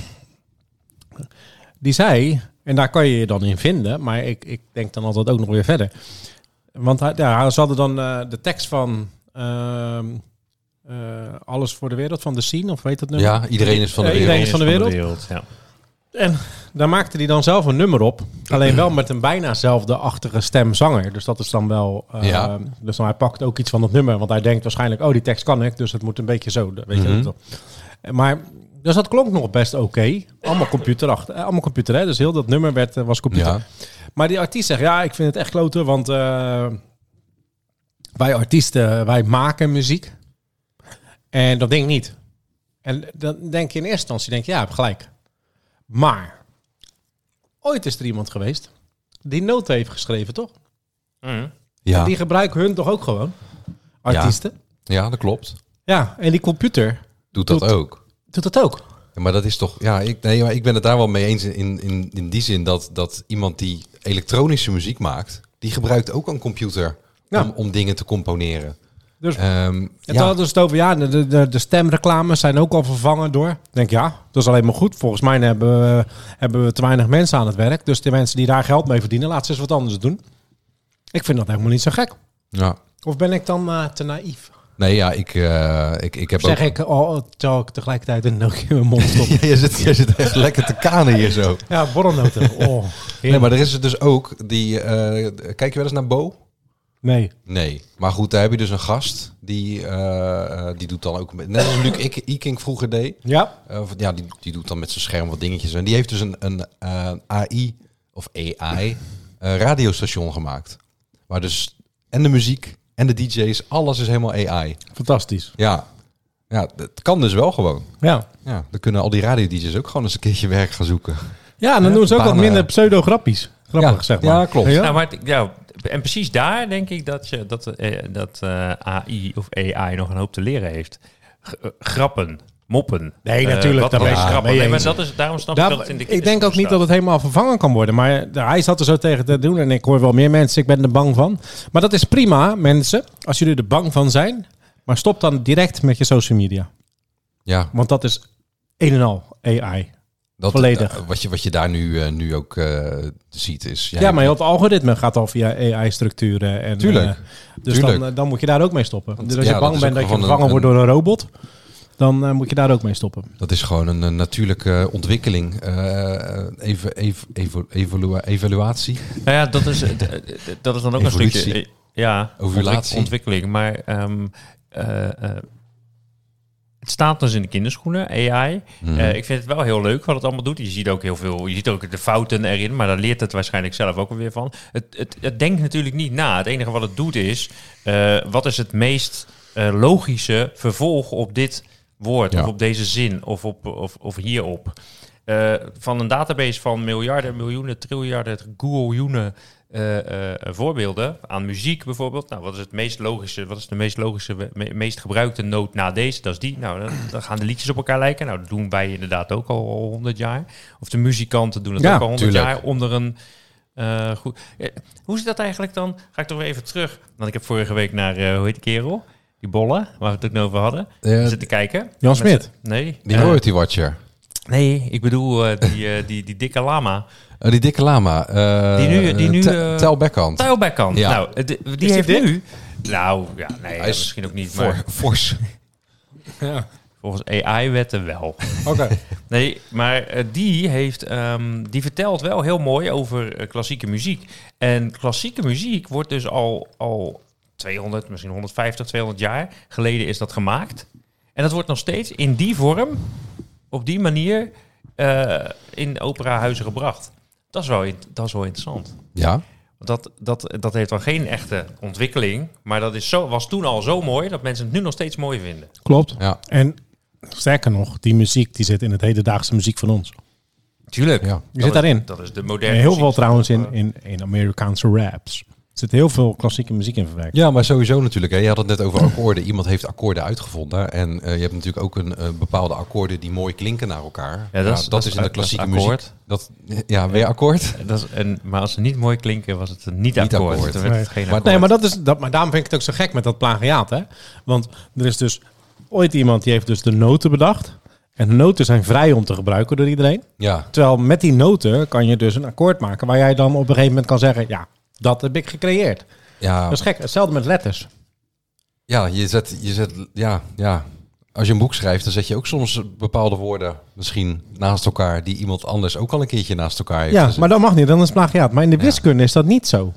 die zei, en daar kan je je dan in vinden, maar ik, ik denk dan altijd ook nog weer verder. Want hij, ja, ze hadden dan uh, de tekst van ehm, uh, Alles voor de Wereld, van de Scene, of weet dat nummer? Ja, iedereen is van de Ja, wereld. iedereen is van de wereld. ja. En daar maakte hij dan zelf een nummer op. Alleen wel met een bijna zelfde-achtige stemzanger. Dus dat is dan wel... Uh, Ja. Dus dan hij pakt ook iets van het nummer. Want hij denkt waarschijnlijk, oh, die tekst kan ik. Dus het moet een beetje zo. Weet je Mhm. dat? Maar... Dus dat klonk nog best oké. Okay. Allemaal computer achter. Eh, allemaal computer, hè? Dus heel dat nummer werd, was computer. Ja. Maar die artiest zegt, ja, ik vind het echt kloten. Want uh, wij artiesten, wij maken muziek. En dat denk ik niet. En dan denk je in eerste instantie, denk je, ja, je hebt gelijk. Maar ooit is er iemand geweest die noten heeft geschreven, toch? Mm. Ja. En die gebruiken hun toch ook gewoon? Artiesten? ja, dat klopt. Ja, en die computer Doet dat Doet- ook. doet dat ook. Ja, maar dat is toch... Ja, ik, nee, maar ik ben het daar wel mee eens in, in, in die zin dat, dat iemand die elektronische muziek maakt, die gebruikt ook een computer Ja. om, om dingen te componeren. Dus Ehm, en ja. toen hadden ze het over, ja, de, de, de stemreclames zijn ook al vervangen door. Ik denk, ja, dat is alleen maar goed. Volgens mij hebben we, hebben we te weinig mensen aan het werk. Dus de mensen die daar geld mee verdienen, laten ze eens wat anders doen. Ik vind dat helemaal niet zo gek. Ja. Of ben ik dan uh, te naïef? Nee, ja, ik, uh, ik, ik heb zeg ook... ik, oh, terwijl ik tegelijkertijd een Nokia in mijn mond stop. ja, jij, zit, jij zit echt lekker te kanen hier zo. Ja, borrelnoten. Oh, nee, maar er is dus ook die... Uh, kijk je wel eens naar Bo? Nee. Nee. Maar goed, daar heb je dus een gast. Die, uh, die doet dan ook... Met, net als Luc Ikink vroeger deed. Ja. Uh, ja, die, die doet dan met zijn scherm wat dingetjes. En die heeft dus een, een uh, A I of A I uh, radiostation gemaakt. Waar dus... En de muziek en de D J's, alles is helemaal A I. Fantastisch. Ja. Ja, het kan dus wel gewoon. Ja. Ja, dan kunnen al die radio-D J's ook gewoon eens een keertje werk gaan zoeken. Ja, en dan ja, doen ze ook banen. wat minder pseudo-grappies. Grappig, ja, zeg maar. Ja, klopt. Ja? Nou, maar, ja, en precies daar denk ik dat, je, dat, eh, dat uh, A I of A I nog een hoop te leren heeft. G- uh, grappen, moppen. Nee, natuurlijk, Uh, wat daar ben is ik grappen? mee Nee, maar eens. dat is, daarom snap Daar, ik dat het in de ik denk ook niet staat. dat het helemaal vervangen kan worden. Maar hij zat er zo tegen te doen. En ik hoor wel meer mensen, ik ben er bang van. Maar dat is prima, mensen. Als jullie er bang van zijn. Maar stop dan direct met je social media. Ja, Want dat is een en al A I. dat, volledig. uh, wat, je, wat je daar nu, uh, nu ook uh, ziet is... Ja, maar heel het algoritme gaat al via A I-structuren. En, Tuurlijk. Uh, dus Tuurlijk. Dan, uh, dan moet je daar ook mee stoppen. Want, dus als ja, je dat bang is bent ook dat je gewoon vervangen een- wordt door een robot... dan uh, moet je daar ook mee stoppen. Dat is gewoon een, een natuurlijke ontwikkeling. Uh, even, even, even, evalua- evaluatie. Nou ja, dat is, dat is dan ook Evolutie. een stukje... Ja, Ovulatie. ontwik- ontwikkeling. Maar um, uh, uh, het staat dus in de kinderschoenen, A I. Mm-hmm. Uh, ik vind het wel heel leuk wat het allemaal doet. Je ziet ook heel veel, je ziet ook de fouten erin, maar daar leert het waarschijnlijk zelf ook weer van. Het, het, het denkt natuurlijk niet na. Het enige wat het doet is, uh, wat is het meest uh, logische vervolg op dit woord, Ja. of op deze zin, of, op, of, of hierop. Uh, van een database van miljarden, miljoenen, triljarden, googlejoenen uh, uh, voorbeelden aan muziek bijvoorbeeld. Nou, wat is het meest logische? Wat is de meest logische, me- meest gebruikte noot na deze? Dat is die. Nou, dan, dan gaan de liedjes op elkaar lijken. Nou, dat doen wij inderdaad ook al honderd jaar. Of de muzikanten doen het Ja, ook al honderd tuurlijk. jaar onder een. Uh, goed. Uh, hoe zit dat eigenlijk dan? Ga ik toch weer even terug. Want ik heb vorige week naar uh, hoe heet die kerel? Die Bolle, waar we het ook nog over hadden. Uh, Zitten kijken. Jan Met Smit. z'n- Nee. die Uh, Royalty Watcher. Nee, ik bedoel uh, die, uh, die, die dikke lama. Uh, die dikke lama. Uh, Die nu- die nu, Te- uh, Tel Beckhand. Tijl Beckhand. Ja. Nou, uh, die, die die heeft dik? nu... Nou, ja, nee, Hij ja, is misschien ook niet. For, Maar fors. Ja. volgens A I-wetten wel. Oké. Nee, maar uh, die heeft... Um, die vertelt wel heel mooi over uh, klassieke muziek. En klassieke muziek wordt dus al... al tweehonderd, misschien honderdvijftig, tweehonderd jaar geleden is dat gemaakt. En dat wordt nog steeds in die vorm, op die manier, uh, in operahuizen gebracht. Dat is wel, in- dat is wel interessant. Ja. Dat, dat, dat heeft dan geen echte ontwikkeling, maar dat is zo, was toen al zo mooi dat mensen het nu nog steeds mooi vinden. Klopt. Ja. En sterker nog, die muziek die zit in het hedendaagse muziek van ons. Tuurlijk. Ja. Die zit daarin. Dat is de En moderne heel muziek. veel trouwens in, in, in Amerikaanse raps. Er zit heel veel klassieke muziek in verwerkt. Ja, maar sowieso natuurlijk. Hè. Je had het net over akkoorden. Iemand heeft akkoorden uitgevonden. En uh, je hebt natuurlijk ook een uh, bepaalde akkoorden die mooi klinken naar elkaar. Ja, dat is- dat is- in de dat is klassieke akkoord. muziek. Dat, ja, weer akkoord. Dat is een, maar als ze niet mooi klinken, was het een niet Niet akkoord. akkoord. Dan werd het Nee. geen Maar- akkoord. Nee, maar, dat is, dat, maar daarom vind ik het ook zo gek met dat plagiaat. Hè? Want er is dus ooit iemand die heeft dus de noten bedacht. En de noten zijn vrij om te gebruiken door iedereen. Ja, Terwijl met die noten kan je dus een akkoord maken waar jij dan op een gegeven moment kan zeggen... ja, dat heb ik gecreëerd. ja, Dat is gek. Hetzelfde met letters. ja, je zet, je zet, ja, ja. Als je een boek schrijft, dan zet je ook soms bepaalde woorden misschien naast elkaar die iemand anders ook al een keertje naast elkaar heeft Ja, gezet. maar dat mag niet. Dan is het plagiaat. Maar in de Ja. wiskunde is dat niet zo.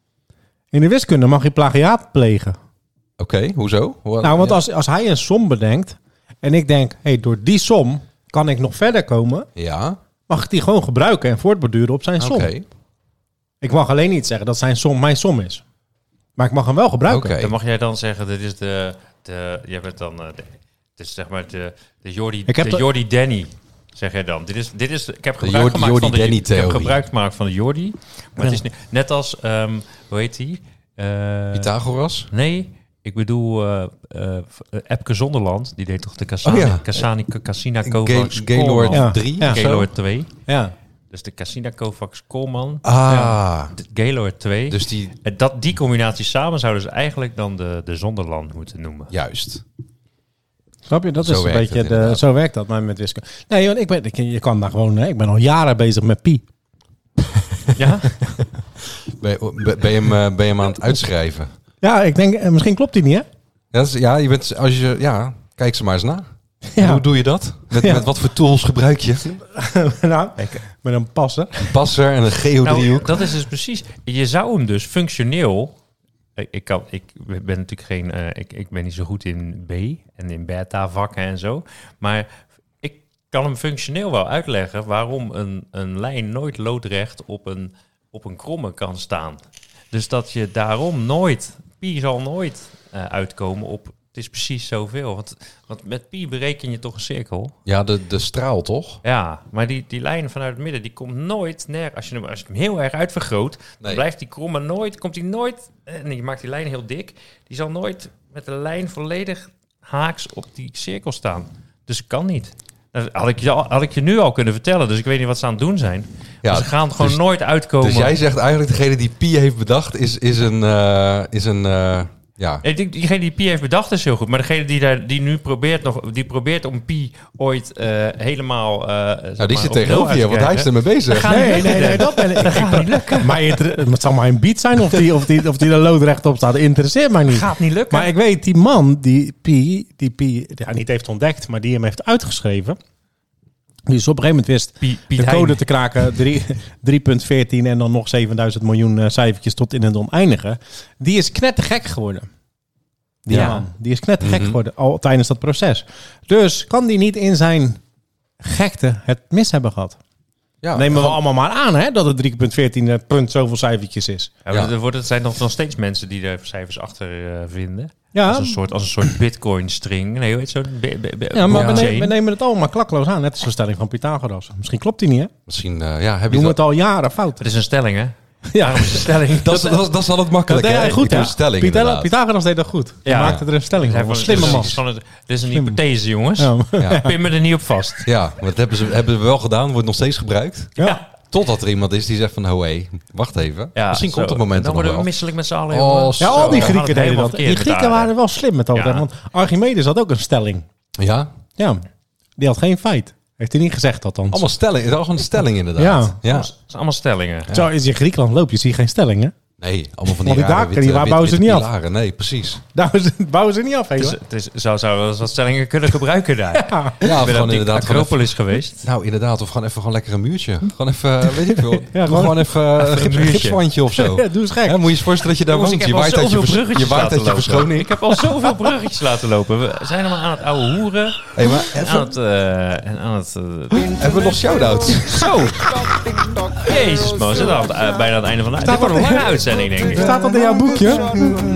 In de wiskunde mag je plagiaat plegen. Oké, hoezo? Hoe- Nou, want ja. als, als hij een som bedenkt... en ik denk, hey, door die som kan ik nog verder komen... Ja, mag ik die gewoon gebruiken en voortborduren op zijn som. oké. Ik mag alleen niet zeggen dat zijn som mijn som is. Maar ik mag hem wel gebruiken. Oké. Dan mag jij dan zeggen, dit is de... de jij bent dan... Uh, de, het is zeg maar de, de Jordi, Ik heb de de- Jordi Danny, zeg jij dan. Dit is, dit is, ik heb gebruik Jordi- gemaakt van de, Jordi ik heb Danny-theorie. gebruik gemaakt van de Jordi. Maar het is niet, net als, um, hoe heet die? Uh, Pythagoras? Nee, ik bedoel uh, uh, Epke Zonderland. Die deed toch de Cassani, Oh ja. Cassani, Cassina Ga- Kovacs Gaylord Coleman. drie? Ja. of zo? Gaylord twee. Ja. Dus de Cassina Kovacs Coleman. Ah, De Gaylord twee. dus die, En dat, die combinatie samen zouden ze eigenlijk dan de, de Zonderland moeten noemen. juist. Snap je? Dat Zo is een werkt beetje het de, inderdaad. zo werkt dat maar met wiskunde. Nee, joh, ik ben, ik, je kan daar gewoon. Hè, ik ben al jaren bezig met pi. Ja? Ben je, ben je, hem, eh, ben je hem aan het uitschrijven? Ja, ik denk, eh, misschien klopt die niet, hè? dat is, ja, je bent, als je, ja, kijk ze maar eens na. Ja. Hoe doe je dat? Met, Ja. met wat voor tools gebruik je? nou, met een passer. Een passer en een geodriehoek. Nou, dat is dus precies. Je zou hem dus functioneel. Ik, ik, kan, ik ben natuurlijk geen. Uh, ik, ik ben niet zo goed in B en in beta vakken en zo. Maar ik kan hem functioneel wel uitleggen waarom een, een lijn nooit loodrecht op een, op een kromme kan staan. Dus dat je daarom nooit. Pi zal nooit uh, uitkomen op. Het is precies zoveel. Want, want met pi bereken je toch een cirkel. Ja, de, de straal toch? Ja, maar die, die lijn vanuit het midden, die komt nooit neer. Als je hem, als je hem heel erg uitvergroot, Nee. dan blijft die kromme nooit, komt die nooit, en je maakt die lijn heel dik, die zal nooit met de lijn volledig haaks op die cirkel staan. Dus het kan niet. Dat had ik, je, al- had ik je nu al kunnen vertellen, dus ik weet niet wat ze aan het doen zijn. Ja, maar ze gaan gewoon dus- nooit uitkomen. Dus jij zegt eigenlijk degene die pi heeft bedacht is, is een... Uh, is een uh, ja. Ik denk, diegene die pi heeft bedacht is heel goed. Maar degene die, daar, die nu probeert, nog, die probeert om pi ooit uh, helemaal... Uh, Nou, die zit tegenover je, want hij is ermee bezig. gaat Nee, niet nee, nee, dat ben ik. Dat gaat niet lukken. Maar het, het zal maar een beat zijn of die, of die, of die er loodrecht op staat. Dat interesseert mij niet. Gaat niet lukken. Maar ik weet, die man die Pi, die Pi ja, niet heeft ontdekt, maar die hem heeft uitgeschreven. Die is op een gegeven moment wist Pi- Piet de code Hein. te kraken, drie punt veertien en dan nog zevenduizend miljoen uh, cijfertjes tot in het oneindige. Die is knettergek geworden. Die Ja. man, die is knettergek Mhm. geworden al tijdens dat proces. Dus kan die niet in zijn gekte het mis hebben gehad? Ja, Nemen we gewoon- allemaal maar aan hè, dat het drie punt veertien uh, punt zoveel cijfertjes is. Ja, Ja. maar Er, wordt, er zijn nog, nog steeds mensen die daar cijfers achter uh, vinden. Ja, Als een soort, als een soort bitcoin-string. Nee, hoe heet zo'n... bi- bi- bi- ja maar we, blockchain. nemen, we nemen het allemaal klakloos aan. Net als de stelling van Pythagoras. Misschien klopt die niet hè? Misschien uh, ja, heb je Doen we dat... het al jaren fout. Het is een stelling, hè? Ja, Daarom is het een stelling. Dat is, dat, is, dat is altijd makkelijk, dat deed hè? hij goed Ik doe hè? een stelling, Pytha- inderdaad. Pythagoras deed dat goed. Hij Ja. maakte er een stelling Hij van. Een van- slimme dit is- man. dit is van het- Dit is een Slim. hypothese, jongens. Ja. Ja. Pin me er niet op vast. Ja, maar dat hebben ze hebben we wel gedaan. Wordt nog steeds gebruikt. Ja. Totdat er iemand is die zegt van, oh hé, wacht even. Ja, Misschien zo. komt het moment Dan er nog worden we wel. misselijk met z'n allen. Oh, jongen. zo. Ja, al die We hadden Grieken het deden helemaal dat. verkeerd Die Grieken gedaan. waren wel slim met altijd. Ja. Want Archimedes had ook een stelling. Ja, Ja, die had geen feit. Heeft hij niet gezegd althans. allemaal stelling. Het is allemaal een stelling inderdaad. Ja. ja. Dat zijn allemaal stellingen. Zo is in Griekenland loop je, zie je geen stellingen. Nee, allemaal van die, Want die rare daken, die witte- waar bouwen ze witte niet af. pilaren. Nee, precies. Bouwen ze, bouwen ze niet af, hè? Het, is, joh? het is, zou, zou wel eens wat stellingen kunnen gebruiken daar. Ja. Ja, Ik of ben gewoon op die inderdaad gewoon even, Acropolis geweest. nou, inderdaad, of gewoon even gewoon lekker een muurtje. Gewoon even, weet ik veel. Doe gewoon- gewoon even een een gips, muurtje. gipswandje of zo. Ja, doe eens gek. Ja, moet je je voorstellen dat je daar Jongens, woont. ik Je heb al waait uit je, zoveel vers- je, bruggetjes waait laten uit je lopen. verschoning. Ik heb al zoveel bruggetjes laten lopen. We zijn allemaal aan het ouwe hoeren. Hey, maar En even, aan het... eh, en aan het eh, hebben we nog shout-outs? zo! Jezus man, we zitten al aan het, eh, bijna aan het einde van de... Dit wordt een lange uitzending, denk ik. Staat dat in jouw boekje?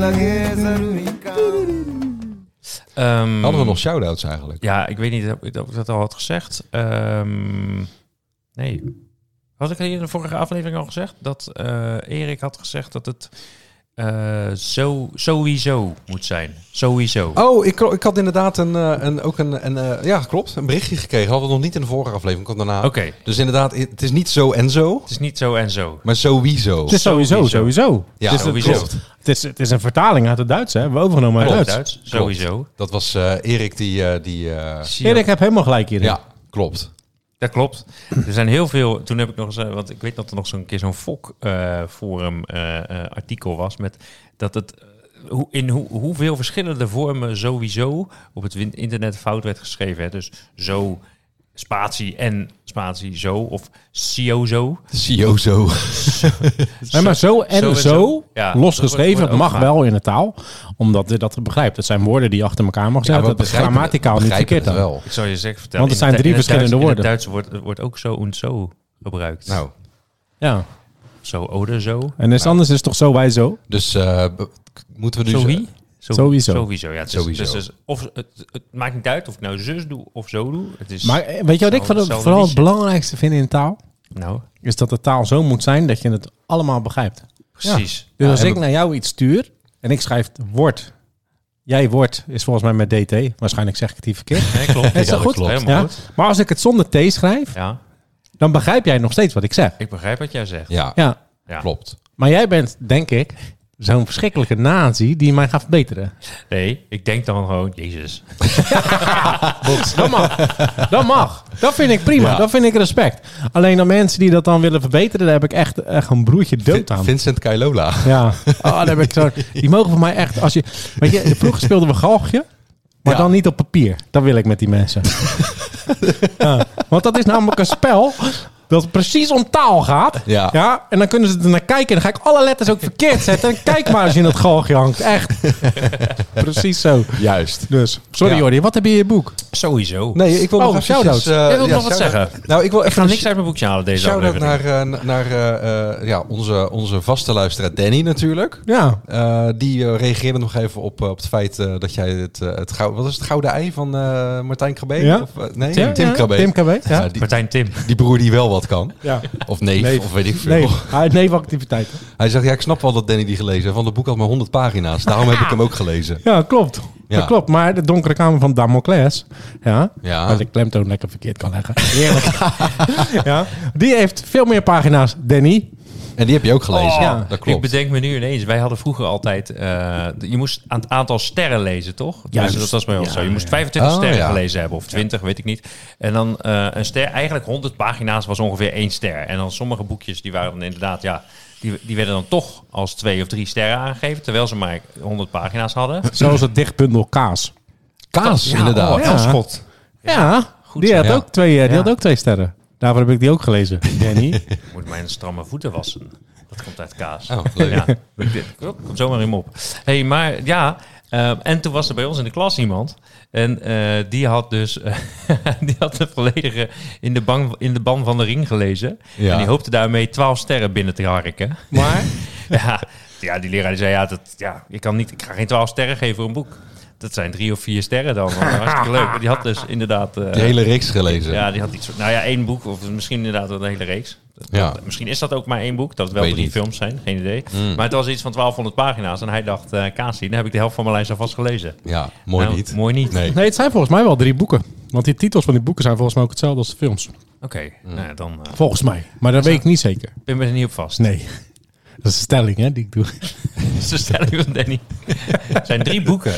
Ehm, Hadden we nog shout-outs eigenlijk? Ja, ik weet niet of ik of ik dat al had gezegd. Ehm, nee. Had ik hier in de vorige aflevering al gezegd? Dat eh, Erik had gezegd dat het eh, zo, sowieso moet zijn. Sowieso. Oh, ik, ik had inderdaad een, eh, een, ook een, een eh, ja, klopt, een berichtje gekregen. Hadden we nog niet in de vorige aflevering, komt daarna. Oké, Dus inderdaad, het is niet zo en zo, het is niet zo en zo. maar sowieso. Het is sowieso, Sowieso. sowieso. Ja, het, is, sowieso. Het, is, het, is, het is een vertaling uit het Duits, hè? We hebben overgenomen uit Klopt, het Duits. Duits. Sowieso. Dat was eh, Erik die... eh, die eh, Zie je Erik, heb helemaal gelijk hierin. ja, klopt. Dat klopt. Er zijn heel veel. Toen heb ik nog eens, eh, want ik weet dat er nog zo'n keer zo'n Fok eh, forum eh, eh, artikel was met dat het eh, hoe, in hoe, hoeveel verschillende vormen sowieso op het win- internet fout werd geschreven. Hè? Dus zo spatie en spatie zo of siozo. Siozo. Nee, maar zo en Zo zo, en zo. Ja, losgeschreven, dat wordt- wordt mag ook wel in de taal. Omdat je dat begrijpt. Het zijn woorden die je achter elkaar mag zetten. we dat is begrijpen grammaticaal het- niet begrijpen verkeerd het dan. wel. Ik zal je zeggen vertellen. Want het in zijn drie in verschillende Duits, woorden. In het Duits wordt, wordt ook zo en zo gebruikt. Nou, Ja. Zo oder zo. En dus anders is het toch zo wij zo? dus eh, be- moeten we nu... Zo z- wie? Zo- Sowieso. Sowieso, ja. Het, is- Sowieso. Dus, dus, of, het, het maakt niet uit of ik nou zus doe of zo doe. Het is, Maar eh, weet je wat ik Zo- vooral, zo'n vooral het liedje. belangrijkste vind in taal? Nou, Is dat de taal zo moet zijn dat je het allemaal begrijpt. precies. Dus Ja, als en ik we- naar jou iets stuur en ik schrijf woord. Jij wordt is volgens mij met D T. Waarschijnlijk zeg ik het hier verkeerd. Nee, klopt. Is dat dat goed? klopt. Helemaal Ja. goed. Maar als ik het zonder T schrijf, Ja, dan begrijp jij nog steeds wat ik zeg. ik begrijp wat jij zegt. Ja, Ja. Ja. klopt. Maar jij bent, denk ik, zo'n verschrikkelijke nazi die mij gaat verbeteren. Nee, ik denk dan gewoon, Jezus. Dat mag. Dat mag. Dat vind ik prima. Ja. Dat vind ik respect. Alleen dan mensen die dat dan willen verbeteren, daar heb ik echt, echt een broertje dood aan. Vincent Kailola. Ja. Oh, daar heb ik zo. Die mogen voor mij echt. Als je, weet je, vroeger speelden we galgje, maar Ja. dan niet op papier. Dat wil ik met die mensen. Ja. Want dat is namelijk een spel dat precies om taal gaat. Ja. Ja. En dan kunnen ze er naar kijken. En dan ga ik alle letters ook verkeerd zetten. En kijk maar als je in het galgje hangt. Echt. Precies zo. Juist. Dus, sorry Ja. Jordi, wat heb je in je boek? Sowieso. Nee, ik wil Oh, nog eventjes... shout-outs. eh, Jij wilt ja, nog wat shout-out. zeggen? Nou, ik wil Ik even ga een niks uit mijn boekje halen deze shout-out aflevering. naar, eh, naar eh, eh, ja, onze, onze vaste luisteraar Danny natuurlijk. Ja. Uh, die uh, reageerde nog even op, uh, op het feit uh, dat jij het, uh, het, gou- wat is het gouden ei van uh, Martijn Krabbe? Ja. Of, uh, nee, Tim, Tim ja, Krabbe. Tim Krabbe, ja. Ja, die, Martijn Tim. die broer die wel wat kan. Ja. Of neef, Neef. of weet ik veel. Nee, hij heeft nevenactiviteiten. Hij zegt, ja, ik snap wel dat Danny die gelezen heeft, want het boek had maar honderd pagina's. Daarom heb ik hem ook gelezen. Ja, klopt. Ja. Dat klopt. Maar de donkere kamer van Damocles, ja, Ja. waar de klemtoon lekker verkeerd kan leggen. Heerlijk. Ja, die heeft veel meer pagina's, Danny. En die heb je ook gelezen. Oh, ja, dat Ik klopt. bedenk me nu ineens. Wij hadden vroeger altijd... eh, je moest aan het aantal sterren lezen, toch? Juist. Dus dat was bij ons Ja, zo. Je moest ja. vijfentwintig Oh, sterren ja. gelezen hebben. Of twintig, weet ik niet. En dan eh, een ster... Eigenlijk honderd pagina's was ongeveer één ster. En dan sommige boekjes, die waren dan inderdaad... ja, die, die werden dan toch als twee of drie sterren aangegeven. Terwijl ze maar honderd pagina's hadden. Zoals het dichtbundel Kaas. Kaas, Ja, inderdaad. oh, Elschot. Ja, goed die, zo. had Ja. ook twee, eh, die Ja. had ook twee sterren. Daarvoor heb ik die ook gelezen, Danny. Moet mijn stramme voeten wassen. Dat komt uit kaas. Oh, leuk. Ja, dat komt zomaar in me op. Hey, maar ja, uh, en toen was er bij ons in de klas iemand. En uh, die had dus uh, die had de volledige in de, bang, in de ban van de ring gelezen. Ja. En die hoopte daarmee twaalf sterren binnen te harken. Maar ja, ja, die leraar die zei, ja, dat, ja ik, kan niet, ik ga geen twaalf sterren geven voor een boek. Dat zijn drie of vier sterren dan. Hartstikke leuk. Maar die had dus inderdaad... Uh, De hele reeks gelezen. ja, die had iets. Nou ja, één boek of misschien inderdaad wel een hele reeks. Dat, Ja. dat- misschien is dat ook maar één boek, dat het wel Weet drie niet. films zijn, geen idee. Mm. Maar het was iets van twaalfhonderd pagina's en hij dacht, uh, Kasi, dan heb ik de helft van mijn lijst alvast gelezen. Ja, mooi Nou, niet. Mooi niet. Nee. Nee, het zijn volgens mij wel drie boeken. Want die titels van die boeken zijn volgens mij ook hetzelfde als de films. Oké, nou ja, dan uh, Volgens mij. Maar dat weet ik niet zeker. ben ik er niet op vast. Nee. Dat is een stelling, hè, die ik doe. Dat is de stelling van Danny. Het zijn drie boeken.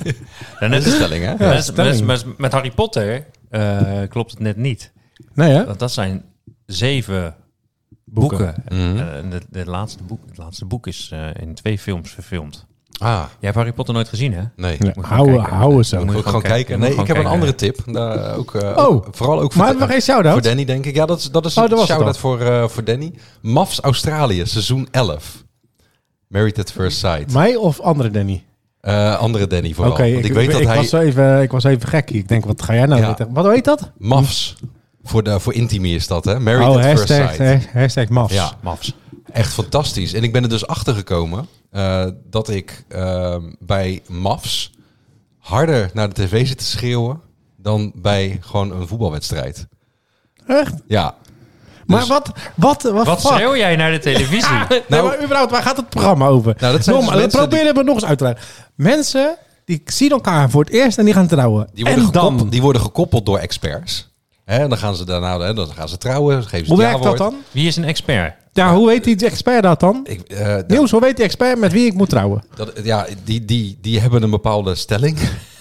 Dan Dat is een stelling, hè? Ja, met, stelling. met, met, met Harry Potter uh, klopt het net niet. Nee, hè? Want dat zijn zeven boeken. Boeken. Mhm. Uh, en de, de laatste boek, het laatste boek is uh, in twee films verfilmd. Ah, Jij hebt Harry Potter nooit gezien, hè? nee. Nee, Moet gewoon hou, kijken. hou eens Dan zo. moet je Moet ik gewoon gewoon kijken. kijken. Nee, Je ik heb moet een gewoon andere tip. Uh, ook, uh, Oh. ook- vooral ook voor, Maar hebben we geen shout-out? voor Danny, denk ik. Ja, dat is, dat is Oh, een dat was het shout-out voor, uh, voor Danny. M A F S Australië, seizoen elf. Married at First Sight. Mij of andere Danny? Uh, andere Danny vooral. Oké, Want ik, ik weet ik, dat ik hij... was zo even, ik was even gek. Ik denk, wat ga jij nou Ja. weten? Wat heet dat? M A F S. Voor, de, voor Intimi is dat, hè? Married Oh, at First hashtag, Sight. ha- hashtag M A F S. Ja. Mafs. Echt fantastisch. En ik ben er dus achter gekomen uh, dat ik uh, bij M A F S harder naar de tv zit te schreeuwen dan bij gewoon een voetbalwedstrijd. Echt? Ja. Maar Dus- wat, wat, wat, Wat fuck? schreeuw jij naar de televisie? Nee, Nou- maar überhaupt, waar gaat het programma over? Nou, dat zijn Nog dus maar, mensen probeer die- het me nog eens uit te leggen. Mensen, die zien elkaar voor het eerst en die gaan trouwen. Die worden, en dan? gekoppeld, die worden gekoppeld door experts. Hè, en dan gaan ze daarna hè, dan gaan ze trouwen, geven ze Hoe het werkt dat ja-woord. dan? Wie is een expert? Ja, hoe weet die expert dat dan? Ik, eh, dat- Niels, hoe weet die expert met wie ik moet trouwen? dat, ja, die, die, die hebben een bepaalde stelling.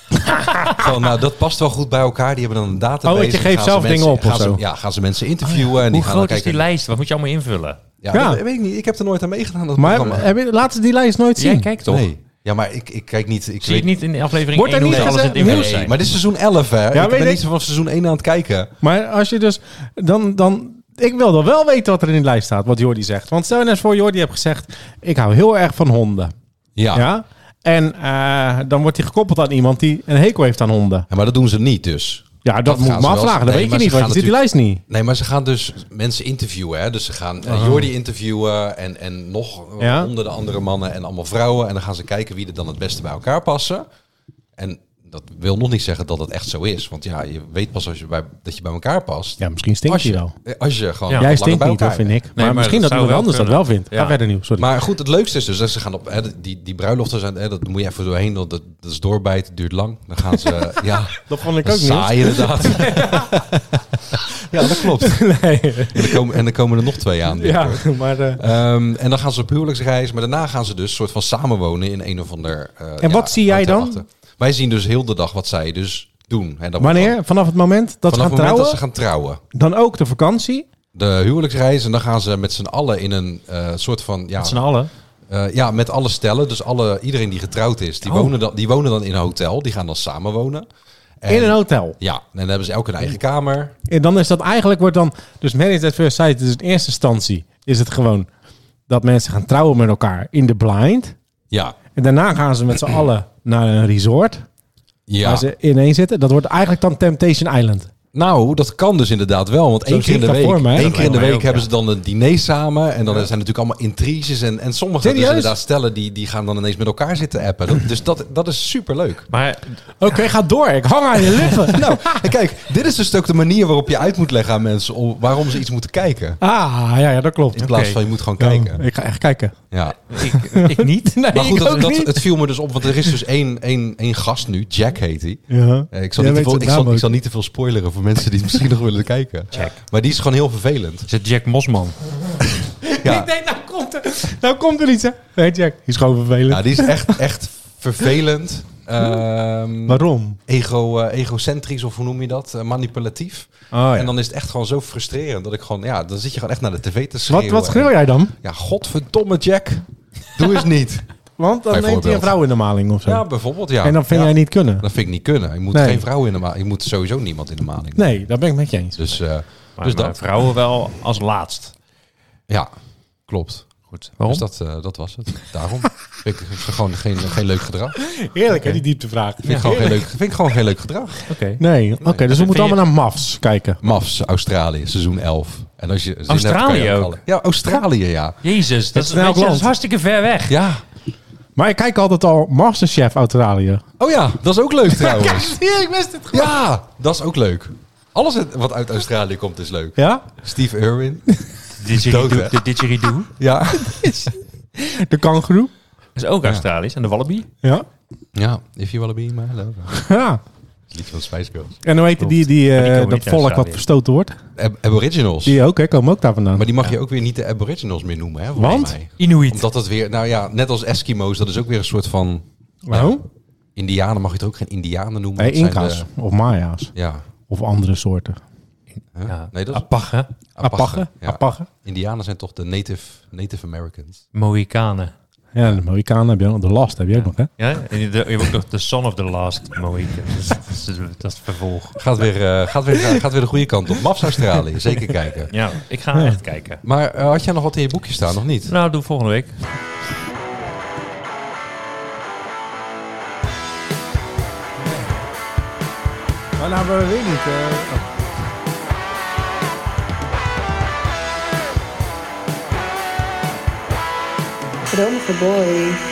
Van, nou, dat past wel goed bij elkaar. Die hebben dan een database. Oh, want je En geeft gaan ze zelf mensen- dingen op gaan of ze- zo? Ja, gaan ze mensen interviewen. En die Hoe gaan groot dan is die kijken. lijst? Wat moet je allemaal invullen? Ja, Ja. dat weet ik niet. Ik heb er nooit aan meegedaan. Dat Maar programma. heb je, laten ze die lijst nooit zien. Jij kijkt toch? Nee. Ja, maar ik, ik kijk niet. Ik Zie je weet het niet in de aflevering Wordt er één hoe niet ze alles in het gezegd- invullen Nee, zijn? maar dit is seizoen elf, hè? ik weet ben ik. niet zo van seizoen één aan het kijken. Maar als je dus... Dan, dan, ik wil dan wel weten wat er in de lijst staat, wat Jordi zegt. Want stel je nou eens voor, Jordi heeft gezegd... Ik hou heel erg van honden. Ja. Ja? En eh, dan wordt hij gekoppeld aan iemand die een hekel heeft aan honden. Ja, maar dat doen ze niet dus. Ja, dat, Dat moet ik gaan me ze wel- afvragen. Dat nee, weet je maar niet, ze want je gaan ziet die lijst niet. Nee, maar ze gaan dus mensen interviewen. Hè? Dus ze gaan uh, Jordi interviewen en, en nog uh, Ja. honderden andere mannen en allemaal vrouwen. En dan gaan ze kijken wie er dan het beste bij elkaar passen. En dat wil nog niet zeggen dat het echt zo is. Want ja, je weet pas als je bij, dat je bij elkaar past. Ja, misschien stinkt Als hij je, wel. als je gewoon Ja. wat Jij langer stinkt bij niet, dat elkaar vind ik. bent. Maar, maar misschien dat dat zou iemand wel anders dat kunnen. wel vindt. Ja. Ga verder nieuw, sorry. Maar goed, het leukste is dus dat ze gaan op... Hè, die, die bruiloften zijn... Hè, dat moet je even doorheen. Dat, dat is doorbijten, duurt lang. Dan gaan ze... ja, dat vond ik dat ook is saai inderdaad. Ja, dat klopt. niet. Nee. En er komen, en er komen er nog twee aan. Ja, binnenkort. maar... eh, Ehm, en dan gaan ze op huwelijksreis. Maar daarna gaan ze dus soort van samenwonen in een of ander... eh, En ja, wat zie jij dan? hotel achter. Wij zien dus heel de dag wat zij dus doen. En dat wordt wanneer? dan- Vanaf het moment dat vanaf ze het gaan moment trouwen? dat ze gaan trouwen. Dan ook de vakantie? De huwelijksreis. En dan gaan ze met z'n allen in een eh, soort van... Ja, Met z'n allen. Eh, ja, met alle stellen. Dus alle, iedereen die getrouwd is, die, Oh. wonen dan, die wonen dan in een hotel. Die gaan dan samen wonen. En- In een hotel. Ja, en dan hebben ze elk een eigen kamer. En dan is dat eigenlijk wordt dan... Dus Married at First Sight, dus in eerste instantie is het gewoon... dat mensen gaan trouwen met elkaar in de blind. Ja, En daarna gaan ze met z'n allen naar een resort. ja. Waar ze ineen zitten. Dat wordt eigenlijk dan Temptation Island. Nou, dat kan dus inderdaad wel. Want Zo één keer zie in ik de dat week, voor me, hè? één Dat keer in de lijkt mij week ook, hebben ja. ze dan een diner samen. En dan zijn er natuurlijk allemaal intriges. En, en sommigen dus Serieus? inderdaad stellen die, die gaan dan ineens met elkaar zitten appen. Dat, dus dat, dat is superleuk. Maar Oké, ga door. Ik hang aan je lippen. Nou, en kijk, dit is dus ook de manier waarop je uit moet leggen aan mensen om, waarom ze iets moeten kijken. Ah, ja, ja, dat klopt. In plaats Oké. van je moet gewoon kijken. Ja, ik ga echt kijken. Ja. ik, ik niet. Nee, Maar goed, ik dat, ook dat, niet. het viel me dus op, want er is dus één, één, één gast nu, Jack heet hij. Ja. Eh, Ik zal, Jij niet te weet veel, ik, zijn naam zal, ik ook. zal niet te veel spoileren voor mensen die het misschien nog willen kijken. Jack. Maar die is gewoon heel vervelend. Is het Jack Mosman? Ja, Ik denk, nou komt er, nou komt er iets, hè? Weet Jack, die is gewoon vervelend. ja die is echt, echt vervelend. Ehm, Waarom? ego, eh, egocentrisch, of hoe noem je dat? Eh, manipulatief. Oh, ja. En dan is het echt gewoon zo frustrerend dat ik gewoon, ja, dan zit je gewoon echt naar de tv te wat, schreeuwen. wat schreeuw En- jij dan? Ja, godverdomme Jack. Doe eens niet. Want dan neemt hij een Bijvoorbeeld. vrouw in de maling of zo. Ja, bijvoorbeeld, ja. en dan vind Ja. jij niet kunnen. Dat vind ik niet kunnen. Je moet Nee. geen vrouw in de maling. Je moet sowieso niemand in de maling. Nee, daar ben ik met je eens. Dus, eh, Maar, dus maar dat. vrouwen wel als laatst. Ja, klopt. Goed. Waarom? Dus dat, eh, dat was het. Daarom vind ik, vind ik gewoon geen, geen leuk gedrag. Heerlijk, hè, die dieptevraag. Vind ik, gewoon geen leuk, vind ik gewoon geen leuk gedrag. Oké. Nee, oké, dus we Vind moeten je- allemaal naar M A F's kijken. M A F's, Australië, seizoen elf. En als je zin hebt, Australië kan je ook? alle- Ja, Australië, ja. Jezus, dat is is, een elk weet je, dat land. is hartstikke ver weg. Ja. Maar ik kijk altijd al Masterchef Australië. Oh ja, dat is ook leuk trouwens. Ja, ik wist het gewoon. Ja, dat is ook leuk. Alles het- wat uit Australië komt is leuk. Ja? Steve Irwin. Didgeridoo. Dood, hè? De didgeridoo. Ja. De kangoeroe. Dat is ook Australisch. En de wallaby. Ja. Ja, if you wanna be my lover. Ja. Lied van de Spice Girls. En hoe heet die, die, Maar die eh, komen dat niet uit volk wat Australië. verstoten wordt? Ab- Aboriginals. Die ook, hè? Komen ook daar vandaan. Maar die mag je ook weer niet de Aboriginals meer noemen, hè? volgens Want? mij. Inuit. Omdat dat weer, nou ja, net als Eskimo's, dat is ook weer een soort van... Oh? Indianen mag je het ook geen Indianen noemen. Nee, dat zijn Inca's de- of Maya's. ja. Of andere soorten. Huh? Ja. Nee, dat is Apagge. Apagge. Ja. Apagge. Indianen zijn toch de native, native Americans. Mohikanen. Ja, de Mohikanen heb je ook nog. De Last heb je ook nog, hè? Ja, en je, je hebt ook nog The Son of the Last Mohican. Dus dat, is, dat is het vervolg. Gaat weer, eh, gaat weer, gaat weer de goede kant op. M A F's Australië, zeker kijken. Ja, ik ga Ja. echt kijken. Maar eh, had jij nog wat in je boekje staan, nog niet? Nou, doe volgende week. Maar nou hebben we weer niet... Dromen voor boys.